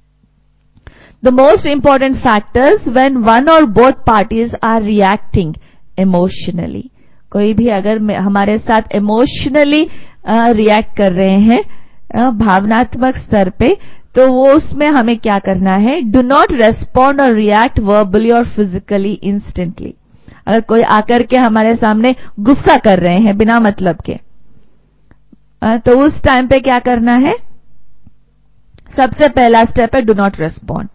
The most important factors when one और both parties are reacting emotionally, कोई भी अगर हमारे साथ इमोशनली रिएक्ट कर रहे हैं, भावनात्मक स्तर पे, तो वो उसमें हमें क्या करना है, डू नॉट रेस्पॉन्ड और रिएक्ट वर्बली और फिजिकली इंस्टेंटली। अगर कोई आकर के हमारे सामने गुस्सा कर रहे हैं बिना मतलब के, तो उस टाइम पे क्या करना है, सबसे पहला स्टेप है डू नॉट रेस्पॉन्ड,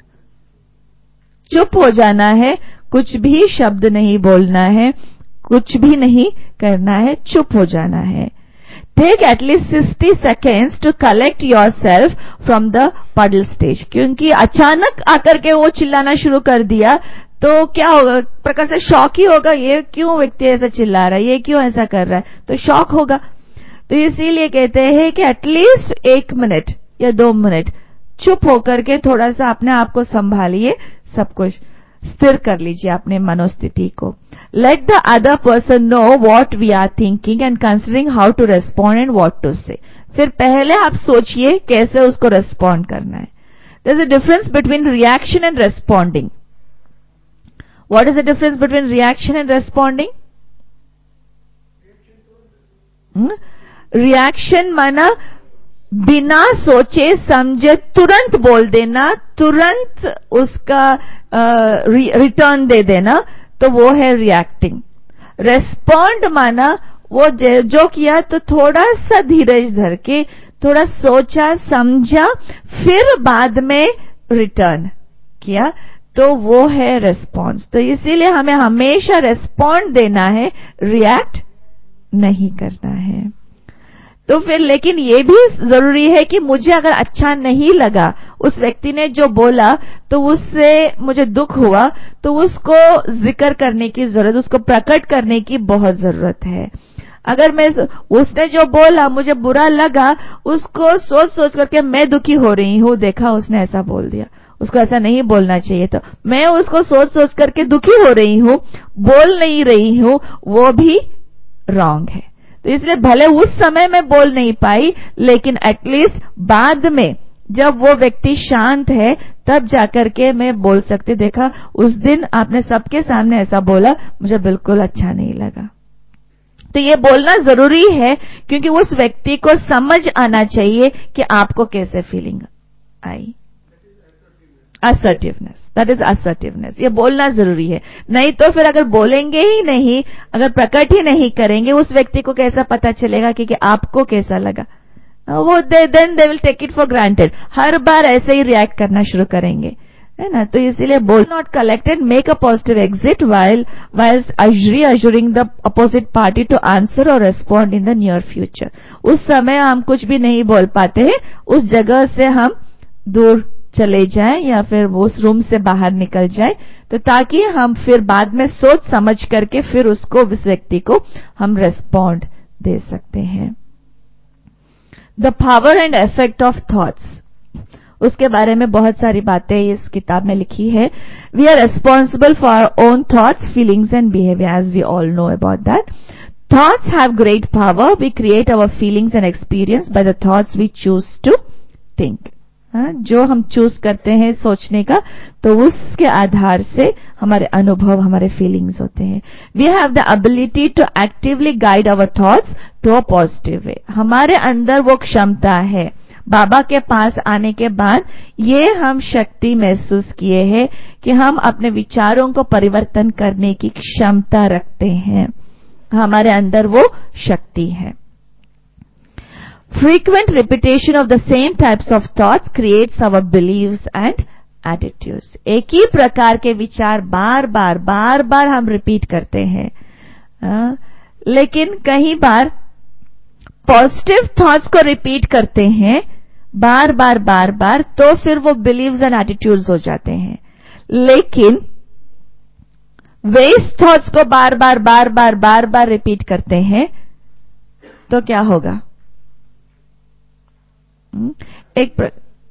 चुप हो जाना है, कुछ भी शब्द नहीं बोलना है, कुछ भी नहीं करना है, चुप हो जाना है। Take at least sixty seconds to collect yourself from the puddle stage, क्योंकि अचानक आकर के वो चिल्लाना शुरू कर दिया तो क्या होगा, प्रकार से शॉक ही होगा, ये क्यों व्यक्ति ऐसा चिल्ला रहा है, ये क्यों ऐसा कर रहा है, तो शॉक होगा। तो इसीलिए कहते हैं कि एटलीस्ट एक मिनट या दो मिनट चुप होकर के थोड़ा सा अपने आप को संभालिए, सब कुछ स्थिर कर लीजिए अपने मनोस्थिति को। Let the other person know what we are thinking and considering how to respond and what to say. फिर पहले आप सोचिए कैसे उसको रेस्पॉन्ड करना है। There's a difference between reaction and responding. What is the difference between reaction and responding? hmm? Reaction माना बिना सोचे समझे तुरंत बोल देना, तुरंत उसका रिटर्न दे देना, तो वो है रिएक्टिंग। रेस्पॉन्ड माना वो जो किया तो थोड़ा सा धीरज धर के, थोड़ा सोचा समझा, फिर बाद में रिटर्न किया, तो वो है रेस्पॉन्स। तो इसीलिए हमें हमेशा रेस्पॉन्ड देना है, रिएक्ट नहीं करना है। तो फिर लेकिन ये भी जरूरी है कि मुझे अगर अच्छा नहीं लगा, उस व्यक्ति ने जो बोला तो उससे मुझे दुख हुआ, तो उसको जिक्र करने की जरूरत, उसको प्रकट करने की बहुत जरूरत है। अगर मैं उसने जो बोला मुझे बुरा लगा, उसको सोच सोच करके मैं दुखी हो रही हूं, देखा उसने ऐसा बोल दिया, उसको ऐसा नहीं बोलना चाहिए, तो मैं उसको सोच सोच करके दुखी हो रही हूं, बोल नहीं रही हूं, वो भी रॉन्ग है। तो इसलिए भले उस समय मैं बोल नहीं पाई, लेकिन एटलीस्ट बाद में जब वो व्यक्ति शांत है तब जाकर के मैं बोल सकती, देखा उस दिन आपने सबके सामने ऐसा बोला, मुझे बिल्कुल अच्छा नहीं लगा। तो ये बोलना जरूरी है क्योंकि उस व्यक्ति को समझ आना चाहिए कि आपको कैसे फीलिंग आई। असर्टिवनेस, दैट इज असर्टिवनेस, ये बोलना जरूरी है। नहीं तो फिर अगर बोलेंगे ही नहीं, अगर प्रकट ही नहीं करेंगे, उस व्यक्ति को कैसा पता चलेगा कि, कि आपको कैसा लगा? वो then they will take it for granted, हर बार ऐसे ही रिएक्ट करना शुरू करेंगे, है ना। तो इसीलिए बोल not collected, make a positive exit while while reassuring the opposite party to answer और respond in the near future. उस समय हम कुछ भी नहीं बोल पाते हैं, उस जगह से हम दूर चले जाएं या फिर वो उस रूम से बाहर निकल जाएं, तो ताकि हम फिर बाद में सोच समझ करके फिर उसको, उस व्यक्ति को हम रेस्पॉन्ड दे सकते हैं। The power and effect of thoughts, उसके बारे में बहुत सारी बातें इस किताब में लिखी है। We are responsible for our own thoughts, feelings and behaviour, as we all know about that. Thoughts have great power, we create our feelings and experience by the thoughts we choose to think. जो हम choose करते हैं सोचने का, तो उसके आधार से हमारे अनुभव, हमारे फीलिंग्स होते हैं। We have the ability to actively guide our thoughts to a positive way, हमारे अंदर वो क्षमता है। बाबा के पास आने के बाद ये हम शक्ति महसूस किए हैं कि हम अपने विचारों को परिवर्तन करने की क्षमता रखते हैं, हमारे अंदर वो शक्ति है। Frequent repetition of the same types of thoughts creates our beliefs and attitudes. एक ही प्रकार के विचार बार बार बार बार हम रिपीट करते हैं, आ, लेकिन कई बार पॉजिटिव थॉट्स को रिपीट करते हैं बार बार बार बार, तो फिर वो बिलीव्स एंड एटीट्यूड्स हो जाते हैं। लेकिन वेस्ट थॉट्स को बार बार बार बार बार बार रिपीट करते हैं तो क्या होगा? एक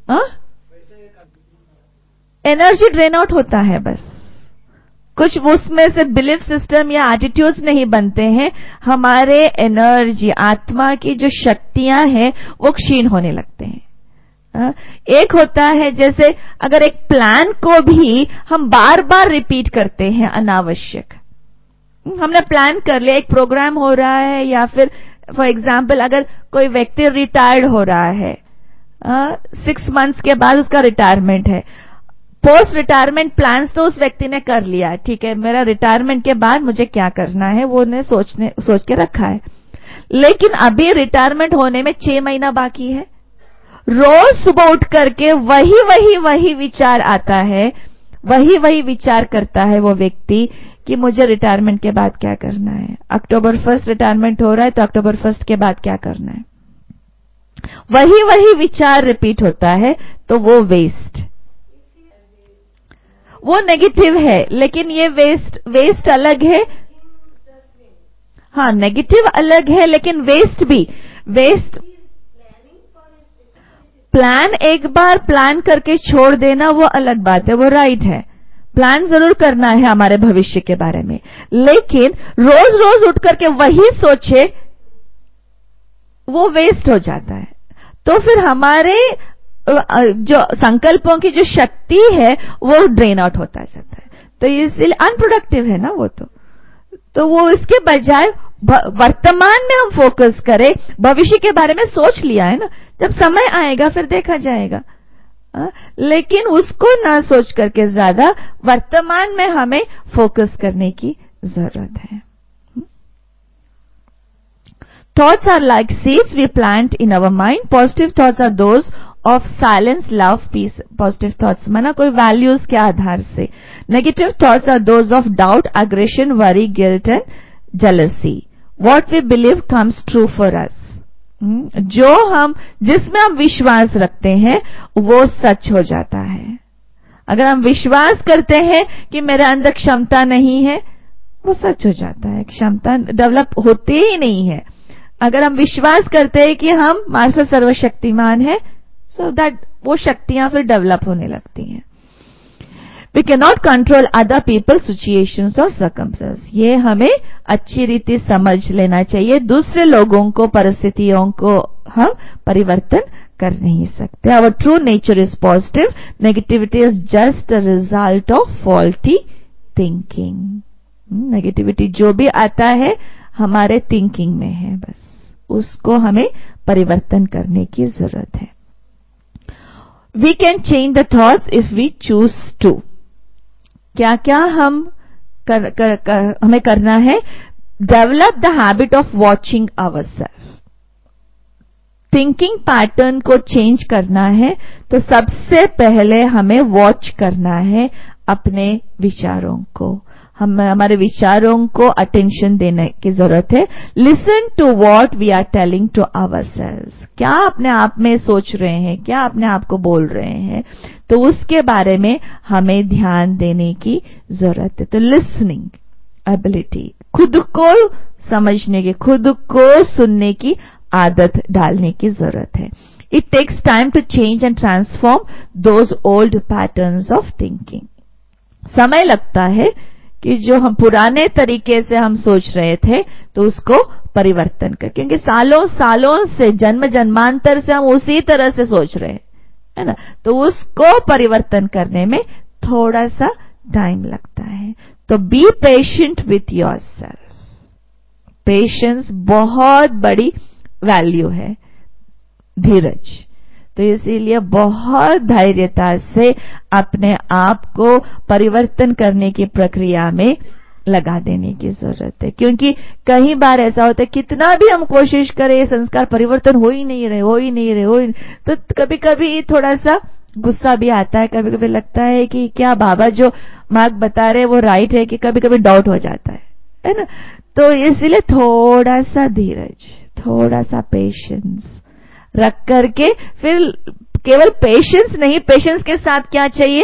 एनर्जी ड्रेन आउट होता है, बस कुछ उसमें से बिलीफ सिस्टम या एटीट्यूड्स नहीं बनते हैं, हमारे एनर्जी, आत्मा की जो शक्तियां हैं वो क्षीण होने लगते हैं। एक होता है जैसे अगर एक प्लान को भी हम बार बार रिपीट करते हैं अनावश्यक, हमने प्लान कर लिया, एक प्रोग्राम हो रहा है, या फिर फॉर एग्जाम्पल अगर कोई व्यक्ति रिटायर्ड हो रहा है, सिक्स मंथ्स के बाद उसका रिटायरमेंट है, पोस्ट रिटायरमेंट प्लान्स तो उस व्यक्ति ने कर लिया, ठीक है, मेरा रिटायरमेंट के बाद मुझे क्या करना है वो ने सोचने सोच के रखा है। लेकिन अभी रिटायरमेंट होने में छह महीना बाकी है, रोज सुबह उठ करके वही वही वही विचार आता है, वही वही विचार करता है वो व्यक्ति कि मुझे रिटायरमेंट के बाद क्या करना है, अक्टूबर फर्स्ट रिटायरमेंट हो रहा है तो अक्टूबर फर्स्ट के बाद क्या करना है, वही वही विचार रिपीट होता है, तो वो वेस्ट, वो नेगेटिव है। लेकिन ये वेस्ट वेस्ट अलग है, हाँ नेगेटिव अलग है, लेकिन वेस्ट भी, वेस्ट प्लान एक बार प्लान करके छोड़ देना वो अलग बात है, वो राइट है, प्लान जरूर करना है हमारे भविष्य के बारे में, लेकिन रोज रोज उठ करके वही सोचे वो वेस्ट हो जाता है। तो फिर हमारे जो संकल्पों की जो शक्ति है वो ड्रेन आउट होता जाता है, तो इसलिए अनप्रोडक्टिव है ना वो, तो तो वो इसके बजाय वर्तमान में हम फोकस करें, भविष्य के बारे में सोच लिया है ना, जब समय आएगा फिर देखा जाएगा, आ, लेकिन उसको ना सोच करके ज्यादा वर्तमान में हमें फोकस करने की जरूरत है। Thoughts are like seeds we plant in our mind. Positive thoughts are those of silence, love, peace. Positive thoughts माना कोई values के आधार से. Negative thoughts are those of doubt, aggression, worry, guilt and jealousy. What we believe comes true for us. जो हम जिसमें हम विश्वास रखते हैं वो सच हो जाता है। अगर हम विश्वास करते हैं कि मेरे अंदर क्षमता नहीं है, वो सच हो जाता है, क्षमता डेवलप होती ही नहीं है। अगर हम विश्वास करते हैं कि हम मास्टर सर्वशक्तिमान है, सो दैट वो शक्तियां फिर डेवलप होने लगती हैं। We cannot control other people's situations or circumstances. ये हमें अच्छी रीति समझ लेना चाहिए। दूसरे लोगों को, परिस्थितियों को हम परिवर्तन कर नहीं सकते। Our true nature is positive. Negativity is just a result of faulty thinking. Negativity जो भी आता है हमारे थिंकिंग में है, बस उसको हमें परिवर्तन करने की जरूरत है। We can change the thoughts if we choose to. क्या क्या हम कर, कर, कर, हमें करना है? Develop the habit of watching ourself. Thinking pattern को चेंज करना है तो सबसे पहले हमें वॉच करना है अपने विचारों को। हम हमारे विचारों को अटेंशन देने की जरूरत है। Listen to what we are telling to ourselves. क्या अपने आप में सोच रहे हैं, क्या अपने आप को बोल रहे हैं, तो उसके बारे में हमें ध्यान देने की जरूरत है। तो लिसनिंग एबिलिटी, खुद को समझने की, खुद को सुनने की आदत डालने की जरूरत है। It takes time to change and transform those old patterns of thinking. समय लगता है कि जो हम पुराने तरीके से हम सोच रहे थे तो उसको परिवर्तन कर, क्योंकि सालों सालों से, जन्म जन्मांतर से हम उसी तरह से सोच रहे हैं, है ना, तो उसको परिवर्तन करने में थोड़ा सा टाइम लगता है। तो be patient with yourself. Patience बहुत बड़ी वैल्यू है, धीरज। तो इसीलिए बहुत धैर्यता से अपने आप को परिवर्तन करने की प्रक्रिया में लगा देने की जरूरत है। क्योंकि कई बार ऐसा होता है, कितना भी हम कोशिश करें, संस्कार परिवर्तन हो ही नहीं रहे, हो ही नहीं रहे, हो ही नहीं। तो कभी कभी थोड़ा सा गुस्सा भी आता है, कभी कभी लगता है कि क्या बाबा जो मार्ग बता रहे वो राइट है, कि कभी कभी डाउट हो जाता है, है ना। तो इसलिए थोड़ा सा धीरज, थोड़ा सा पेशेंस रख करके, फिर केवल पेशेंस नहीं, पेशेंस के साथ क्या चाहिए?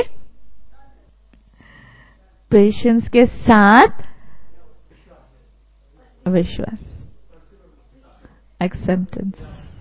पेशेंस के साथ विश्वास, एक्सेप्टेंस।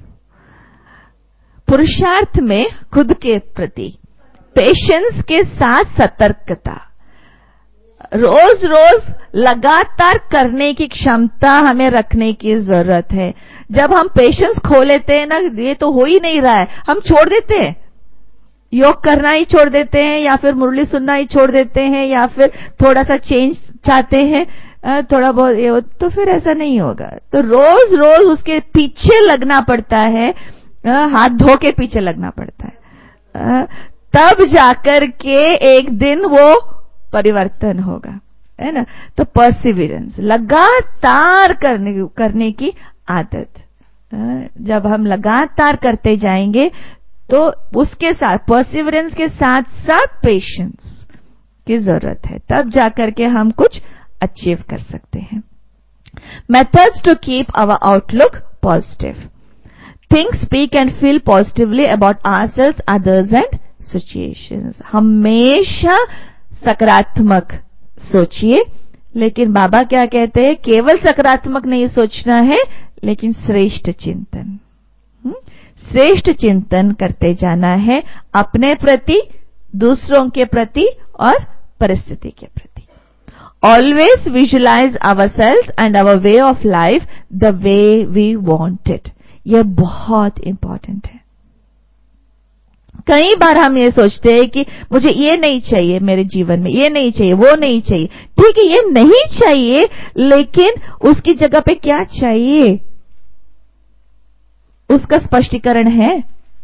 पुरुषार्थ में खुद के प्रति पेशेंस के साथ सतर्कता, रोज रोज लगातार करने की क्षमता हमें रखने की जरूरत है। जब हम पेशेंस खो लेते हैं ना, ये तो हो ही नहीं रहा है, हम छोड़ देते हैं, योग करना ही छोड़ देते हैं, या फिर मुरली सुनना ही छोड़ देते हैं, या फिर थोड़ा सा चेंज चाहते हैं, थोड़ा बहुत ये, तो फिर ऐसा नहीं होगा। तो रोज रोज उसके पीछे लगना पड़ता है, हाथ धो के पीछे लगना पड़ता है, तब जाकर के एक दिन वो परिवर्तन होगा, है ना। तो परसिविरेंस, लगातार करने करने की आदत, जब हम लगातार करते जाएंगे तो उसके साथ, परसिविरेंस के साथ साथ पेशेंस की जरूरत है, तब जाकर के हम कुछ अचीव कर सकते हैं। Methods to keep our outlook positive. Think, speak and feel positively about ourselves, others and situations. हमेशा सकारात्मक सोचिए, लेकिन बाबा क्या कहते हैं? केवल सकारात्मक नहीं सोचना है, लेकिन श्रेष्ठ चिंतन, श्रेष्ठ चिंतन करते जाना है, अपने प्रति, दूसरों के प्रति और परिस्थिति के प्रति। Always visualise ourselves and our way of life the way we want it. यह बहुत इंपॉर्टेंट है। कई बार हम ये सोचते हैं कि मुझे ये नहीं चाहिए मेरे जीवन में, ये नहीं चाहिए, वो नहीं चाहिए। ठीक है, ये नहीं चाहिए, लेकिन उसकी जगह पे क्या चाहिए, उसका स्पष्टीकरण है।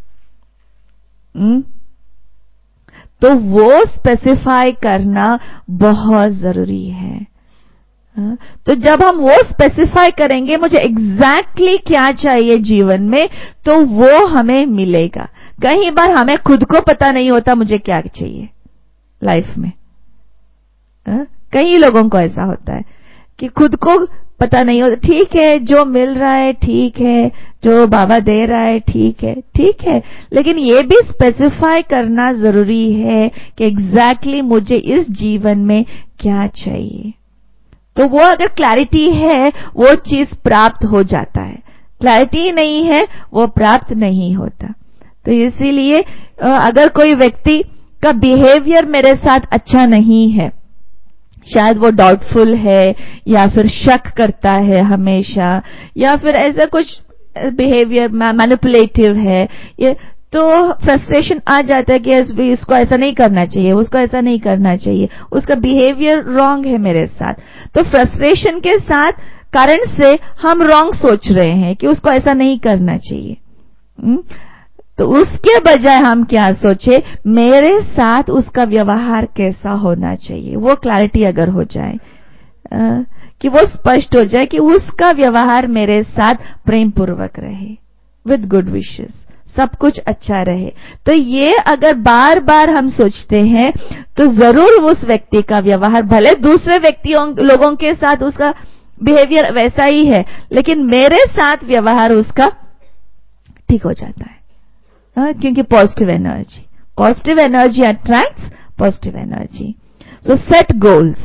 हुँ? तो वो स्पेसिफाई करना बहुत जरूरी है। तो जब हम वो स्पेसिफाई करेंगे, मुझे एग्जैक्टली क्या चाहिए जीवन में, तो वो हमें मिलेगा। कई बार हमें खुद को पता नहीं होता मुझे क्या चाहिए लाइफ में। कई लोगों को ऐसा होता है कि खुद को पता नहीं होता, ठीक है जो मिल रहा है ठीक है, जो बाबा दे रहा है ठीक है, ठीक है, लेकिन ये भी स्पेसिफाई करना जरूरी है कि एग्जैक्टली मुझे इस जीवन में क्या चाहिए। तो वो अगर क्लैरिटी है वो चीज प्राप्त हो जाता है, क्लैरिटी नहीं है वो प्राप्त नहीं होता। तो इसीलिए अगर कोई व्यक्ति का बिहेवियर मेरे साथ अच्छा नहीं है, शायद वो डाउटफुल है या फिर शक करता है हमेशा, या फिर ऐसा कुछ बिहेवियर मैनिपुलेटिव है, ये तो फ्रस्ट्रेशन आ जाता है कि इसको ऐसा नहीं करना चाहिए, उसको ऐसा नहीं करना चाहिए, उसका बिहेवियर रॉन्ग है मेरे साथ। तो फ्रस्ट्रेशन के साथ कारण से हम रॉन्ग सोच रहे हैं कि उसको ऐसा नहीं करना चाहिए। हुँ? तो उसके बजाय हम क्या सोचे, मेरे साथ उसका व्यवहार कैसा होना चाहिए। वो क्लैरिटी अगर हो जाए, आ, कि वो स्पष्ट हो जाए कि उसका व्यवहार मेरे साथ प्रेम पूर्वक रहे, विद गुड विशेस, सब कुछ अच्छा रहे। तो ये अगर बार बार हम सोचते हैं तो जरूर उस व्यक्ति का व्यवहार, भले दूसरे व्यक्तियों लोगों के साथ उसका बिहेवियर वैसा ही है, लेकिन मेरे साथ व्यवहार उसका ठीक हो जाता है। क्योंकि positive energy, positive energy attracts positive energy. So set goals,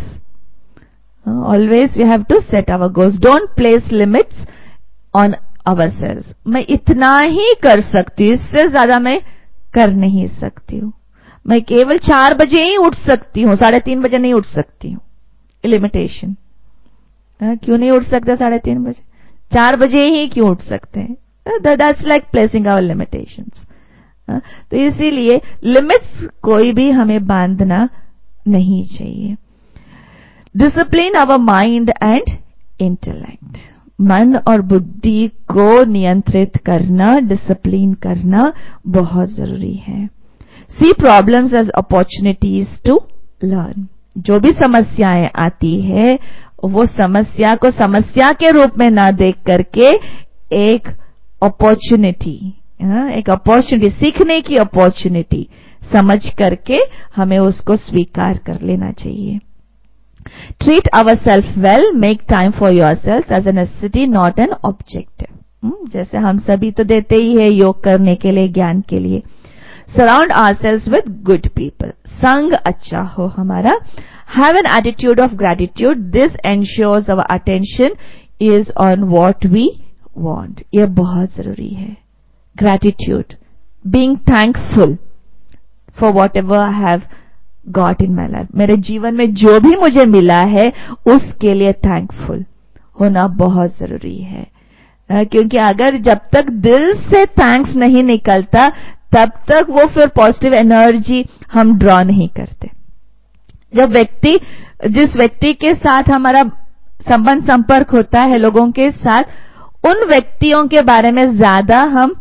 always we have to set our goals, don't place limits on ourselves. मैं इतना ही कर सकती हूँ, इससे ज्यादा मैं कर नहीं सकती हूँ, मैं केवल चार बजे ही उठ सकती हूँ, साढ़े तीन बजे नहीं उठ सकती हूँ। लिमिटेशन, क्यों नहीं उठ सकते साढ़े तीन बजे, चार बजे ही क्यों उठ सकते हैं? That's like placing our limitations. तो इसीलिए लिमिट्स कोई भी हमें बांधना नहीं चाहिए। Discipline our mind and intellect, मन और बुद्धि को नियंत्रित करना, डिसिप्लिन करना बहुत जरूरी है। See problems as opportunities to learn, जो भी समस्याएं आती है वो समस्या को समस्या के रूप में ना देख करके एक अपॉर्चुनिटी, एक अपॉर्चुनिटी, सीखने की अपॉर्चुनिटी समझ करके हमें उसको स्वीकार कर लेना चाहिए। Treat our self well, make time for your self as a necessity not an objective. जैसे हम सभी तो देते ही है योग करने के लिए, ज्ञान के लिए। Surround our self with good people, संग अच्छा हो हमारा। Have an attitude of gratitude, this ensures our attention is on what we want, यह बहुत जरूरी है। Gratitude, being thankful for whatever I have got in my life, मेरे जीवन में जो भी मुझे मिला है उसके लिए थैंकफुल होना बहुत जरूरी है। क्योंकि अगर जब तक दिल से थैंक्स नहीं निकलता तब तक वो फिर पॉजिटिव एनर्जी हम ड्रॉ नहीं करते। जब व्यक्ति, जिस व्यक्ति के साथ हमारा संबंध संपर्क होता है लोगों के साथ, उन व्यक्तियों के बारे में ज्यादा हम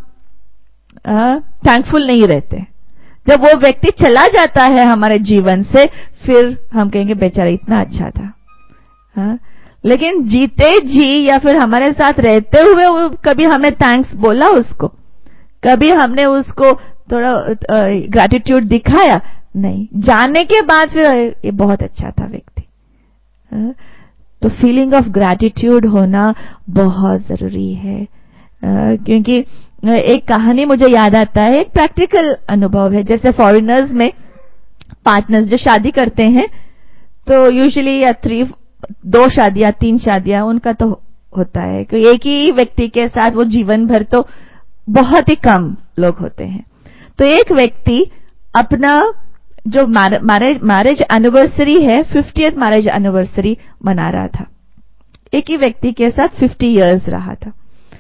थैंकफुल नहीं रहते। जब वो व्यक्ति चला जाता है हमारे जीवन से, फिर हम कहेंगे बेचारा इतना अच्छा था। हा? लेकिन जीते जी या फिर हमारे साथ रहते हुए कभी हमने थैंक्स बोला उसको, कभी हमने उसको थोड़ा ग्रैटिट्यूड दिखाया? नहीं। जाने के बाद फिर ये बहुत अच्छा था व्यक्ति। हा? तो फीलिंग ऑफ ग्रैटिट्यूड होना बहुत जरूरी है। आ, क्योंकि एक कहानी मुझे याद आता है, एक प्रैक्टिकल अनुभव है। जैसे फॉरेनर्स में पार्टनर्स जो शादी करते हैं तो यूजुअली या थ्री दो शादियां तीन शादियां उनका तो होता है कि एक ही व्यक्ति के साथ वो जीवन भर तो बहुत ही कम लोग होते हैं। तो एक व्यक्ति अपना जो मैरिज मैरिज एनिवर्सरी है, फिफ्टियथ मैरिज एनिवर्सरी मना रहा था। एक ही व्यक्ति के साथ फिफ्टी इयर्स रहा था,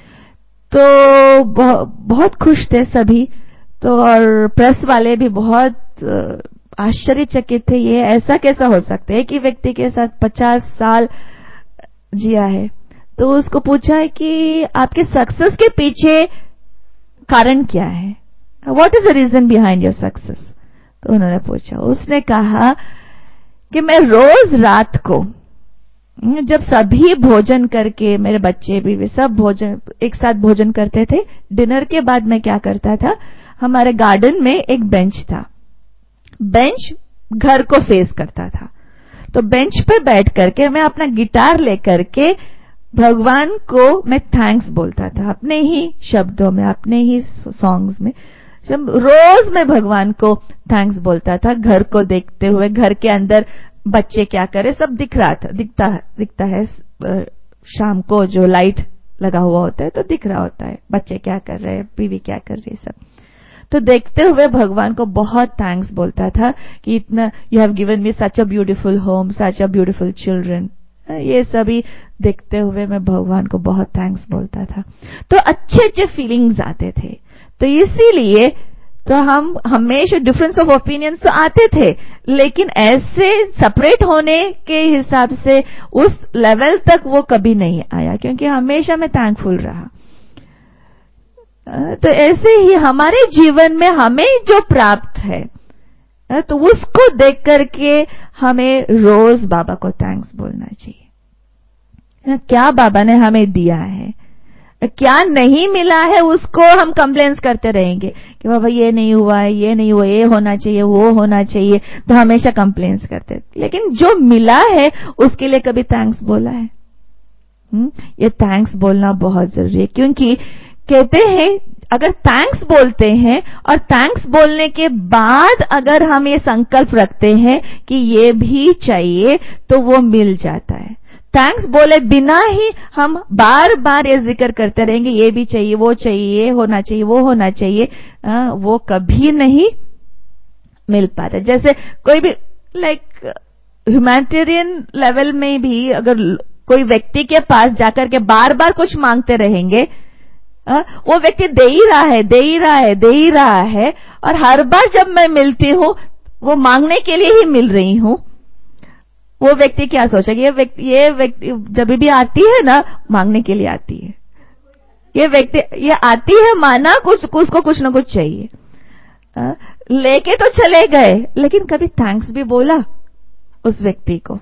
तो बहुत खुश थे सभी। तो और प्रेस वाले भी बहुत आश्चर्यचकित थे, ये ऐसा कैसा हो सकता है कि व्यक्ति के साथ पचास साल जिया है। तो उसको पूछा है कि आपके सक्सेस के पीछे कारण क्या है, what is the reason behind your success? तो उन्होंने पूछा, उसने कहा कि मैं रोज रात को जब सभी भोजन करके, मेरे बच्चे भी वे सब भोजन एक साथ भोजन करते थे, डिनर के बाद मैं क्या करता था, हमारे गार्डन में एक बेंच था, बेंच घर को फेस करता था। तो बेंच पे बैठ करके मैं अपना गिटार लेकर के भगवान को मैं थैंक्स बोलता था अपने ही शब्दों में, अपने ही सॉन्ग्स में। जब रोज मैं भगवान को थैंक्स बोलता था, घर को देखते हुए, घर के अंदर बच्चे क्या करे सब दिख रहा था, दिखता दिखता है। शाम को जो लाइट लगा हुआ होता है तो दिख रहा होता है बच्चे क्या कर रहे हैं, बीवी क्या कर रही है, सब तो देखते हुए भगवान को बहुत थैंक्स बोलता था कि इतना you have given me such a beautiful home, such a beautiful children. ये सभी देखते हुए मैं भगवान को बहुत थैंक्स बोलता था। तो अच्छे अच्छे फीलिंग्स आते थे। तो इसीलिए तो हम हमेशा डिफरेंस ऑफ ओपिनियंस तो आते थे, लेकिन ऐसे सेपरेट होने के हिसाब से उस लेवल तक वो कभी नहीं आया, क्योंकि हमेशा मैं थैंकफुल रहा। तो ऐसे ही हमारे जीवन में हमें जो प्राप्त है तो उसको देख करके हमें रोज बाबा को थैंक्स बोलना चाहिए। क्या बाबा ने हमें दिया है, क्या नहीं मिला है उसको हम कंप्लेंट्स करते रहेंगे कि बाबा ये नहीं हुआ है, ये नहीं हुआ, ये होना चाहिए, वो होना चाहिए, तो हमेशा कंप्लेंट्स करते। लेकिन जो मिला है उसके लिए कभी थैंक्स बोला है? हुँ? ये थैंक्स बोलना बहुत जरूरी है, क्योंकि कहते हैं अगर थैंक्स बोलते हैं और थैंक्स बोलने के बाद अगर हम ये संकल्प रखते हैं कि ये भी चाहिए तो वो मिल जाता है। थैंक्स बोले बिना ही हम बार बार ये जिक्र करते रहेंगे, ये भी चाहिए, वो चाहिए, ये होना चाहिए, वो होना चाहिए, आ, वो कभी नहीं मिल पाता। जैसे कोई भी लाइक ह्यूमैनिटेरियन लेवल में भी अगर कोई व्यक्ति के पास जाकर के बार बार कुछ मांगते रहेंगे, आ, वो व्यक्ति दे ही रहा है, दे ही रहा है, दे ही रहा है, और हर बार जब मैं मिलती हूँ वो मांगने के लिए ही मिल रही हूँ। वो व्यक्ति क्या सोचेगा? ये व्यक्ति ये व्यक्ति जब भी आती है ना मांगने के लिए आती है, ये व्यक्ति ये आती है माना कुछ उसको कुछ ना कुछ चाहिए। आ, लेके तो चले गए, लेकिन कभी थैंक्स भी बोला उस व्यक्ति को?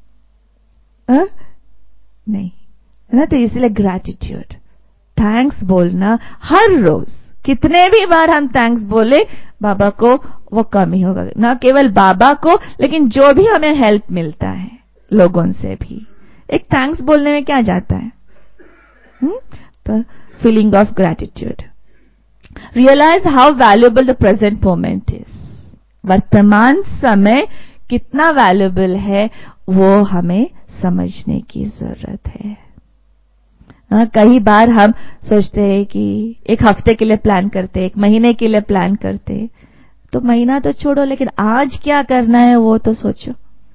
आ? नहीं ना। तो इसलिए ग्रैटिट्यूड, थैंक्स बोलना हर रोज, कितने भी बार हम थैंक्स बोले बाबा को वो कम ही होगा। ना केवल बाबा को, लेकिन जो भी हमें हेल्प मिलता है लोगों से भी, एक थैंक्स बोलने में क्या जाता है? हुँ? तो feeling of gratitude. Realise how valuable the present moment is. वर्तमान समय कितना वैल्यूएबल है वो हमें समझने की जरूरत है। हाँ, कई बार हम सोचते हैं कि एक हफ्ते के लिए प्लान करते, एक महीने के लिए प्लान करते, तो महीना तो छोड़ो, लेकिन आज क्या करना है वो तो सोचो।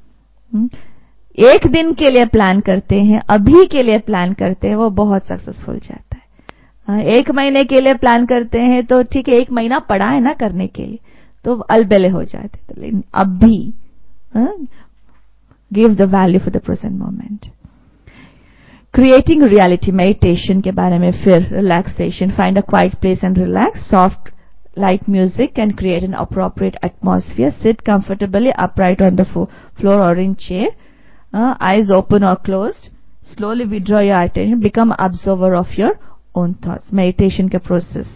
एक दिन के लिए प्लान करते हैं, अभी के लिए प्लान करते हैं, वो बहुत सक्सेसफुल जाता है। हाँ, एक महीने के लिए प्लान करते हैं तो ठीक है, एक महीना पड़ा है ना करने के लिए, तो अलबेले हो जाते। तो लेकिन अभी give the value for the present moment. Creating reality, meditation के बारे में फिर relaxation, find a quiet place and relax, soft light music and create an appropriate atmosphere, sit comfortably upright on the floor or in chair, eyes open or closed, slowly withdraw your attention, become observer of your own thoughts. Meditation के process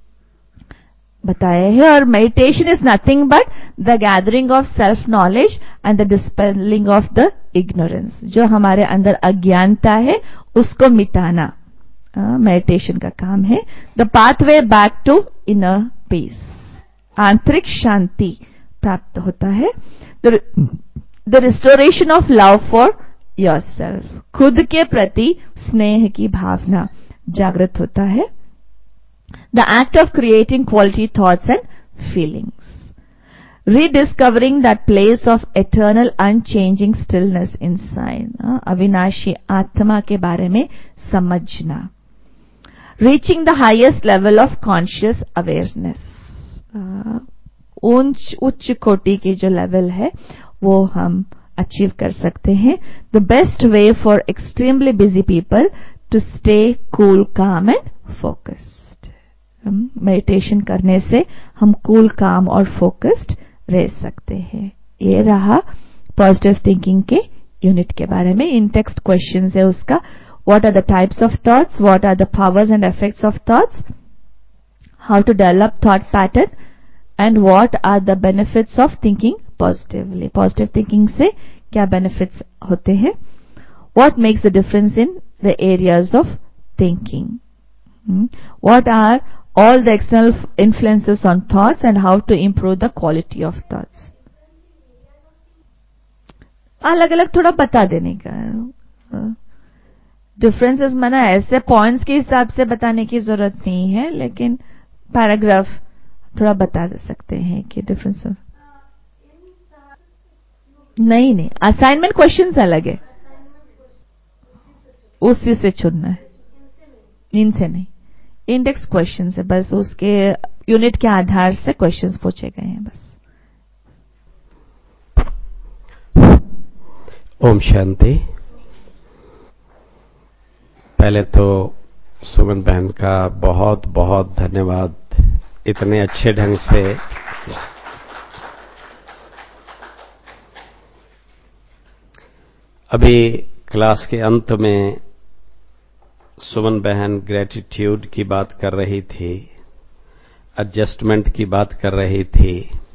बताए हैं, और meditation is nothing but the gathering of self knowledge and the dispelling of the ignorance. जो हमारे अंदर अज्ञानता है उसको मिटाना मेडिटेशन का काम है। The pathway back to inner peace, आंतरिक शांति प्राप्त होता है। The restoration of love for yourself, खुद के प्रति स्नेह की भावना जागृत होता है। The act of creating quality thoughts and feelings, rediscovering that place of eternal unchanging stillness inside, अविनाशी आत्मा के बारे में समझना। Reaching the highest level of conscious awareness, उच्च उच्च कोटि की जो लेवल है वो हम अचीव कर सकते हैं। The best way for extremely busy people to stay cool, calm and focused. Meditation करने से हम कूल, काम और फोकस्ड रह सकते हैं। ये रहा पॉजिटिव थिंकिंग के यूनिट के बारे में। इन टेक्स्ट क्वेश्चन है उसका, what are the types of thoughts, what are the powers and effects of thoughts, how to develop thought pattern, and what are the benefits of thinking positively. Positive thinking से क्या benefits होते हैं, what makes the difference in the areas of thinking. Hmm? What are all the external influences on thoughts and how to improve the quality of thoughts? अलग अलग थोड़ा बता देने का डिफरेंसेस, माना ऐसे पॉइंट्स के हिसाब से बताने की जरूरत नहीं है, लेकिन पैराग्राफ थोड़ा बता सकते हैं कि डिफरेंस। नहीं नहीं, असाइनमेंट क्वेश्चंस अलग है, उसी से चुनना है, इनसे नहीं। इंडेक्स क्वेश्चंस है, बस उसके यूनिट के आधार से क्वेश्चंस पूछे गए हैं बस। ओम शांति। पहले तो सुमन बहन का बहुत बहुत धन्यवाद, इतने अच्छे ढंग से अभी क्लास के अंत में सुमन बहन ग्रेटिट्यूड की बात कर रही थी, एडजस्टमेंट की बात कर रही थी।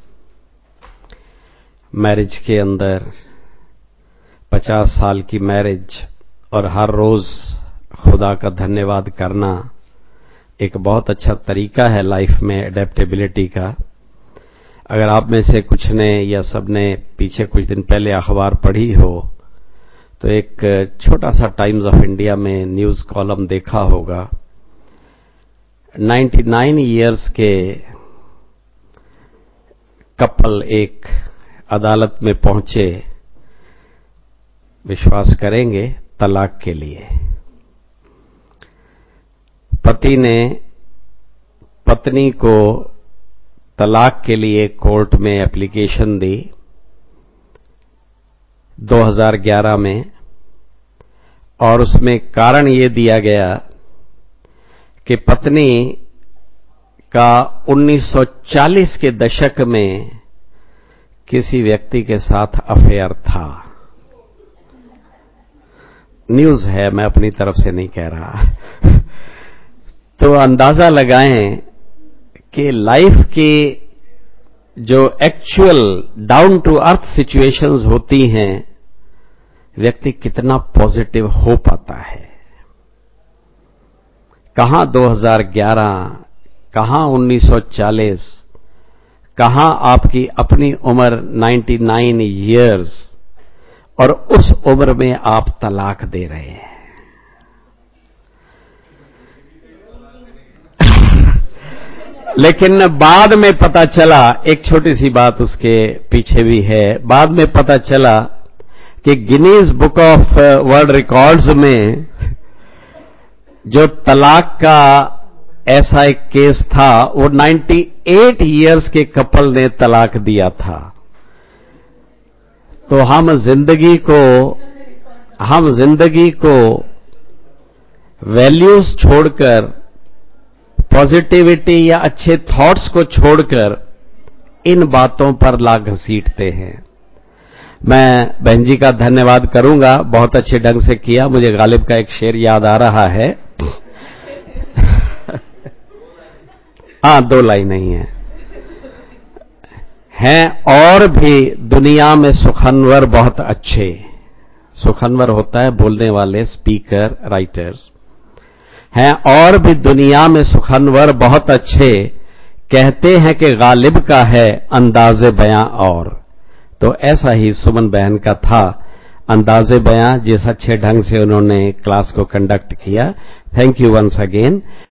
मैरिज के अंदर पचास साल की मैरिज और हर रोज खुदा का धन्यवाद करना एक बहुत अच्छा तरीका है लाइफ में एडेप्टेबिलिटी का। अगर आप में से कुछ ने या सबने पीछे कुछ दिन पहले अखबार पढ़ी हो तो एक छोटा सा टाइम्स ऑफ इंडिया में न्यूज कॉलम देखा होगा। निन्यानवे इयर्स के कपल एक अदालत में पहुंचे, विश्वास करेंगे, तलाक के लिए। पति ने पत्नी को तलाक के लिए कोर्ट में एप्लीकेशन दी दो हज़ार ग्यारह में, और उसमें कारण ये दिया गया कि पत्नी का उन्नीस सौ चालीस के दशक में किसी व्यक्ति के साथ अफेयर था। न्यूज है, मैं अपनी तरफ से नहीं कह रहा। तो अंदाजा लगाएं कि लाइफ की जो actual down to earth situations होती हैं, व्यक्ति कितना पॉजिटिव हो पाता है। कहां दो हज़ार ग्यारह, कहां उन्नीस सौ चालीस, कहां आपकी अपनी उम्र निन्यानवे इयर्स, और उस उम्र में आप तलाक दे रहे हैं। लेकिन बाद में पता चला, एक छोटी सी बात उसके पीछे भी है, बाद में पता चला कि Guinness Book of World Records में जो तलाक का ऐसा एक केस था, वो अट्ठानवे इयर्स के कपल ने तलाक दिया था। तो हम जिंदगी को हम जिंदगी को वैल्यूज छोड़कर, पॉजिटिविटी या अच्छे थॉट्स को छोड़कर इन बातों पर ला घसीटते हैं। मैं बहन जी का धन्यवाद करूंगा, बहुत अच्छे ढंग से किया। मुझे गालिब का एक शेर याद आ रहा है। हाँ, दो लाइन नहीं है। हैं और भी दुनिया में सुखनवर बहुत अच्छे। सुखनवर होता है बोलने वाले, स्पीकर, राइटर्स। हैं और भी दुनिया में सुखनवर बहुत अच्छे, कहते हैं कि गालिब का है अंदाज़े बयां और। तो ऐसा ही सुमन बहन का था अंदाज़े बयां, जिस अच्छे ढंग से उन्होंने क्लास को कंडक्ट किया। Thank you once again.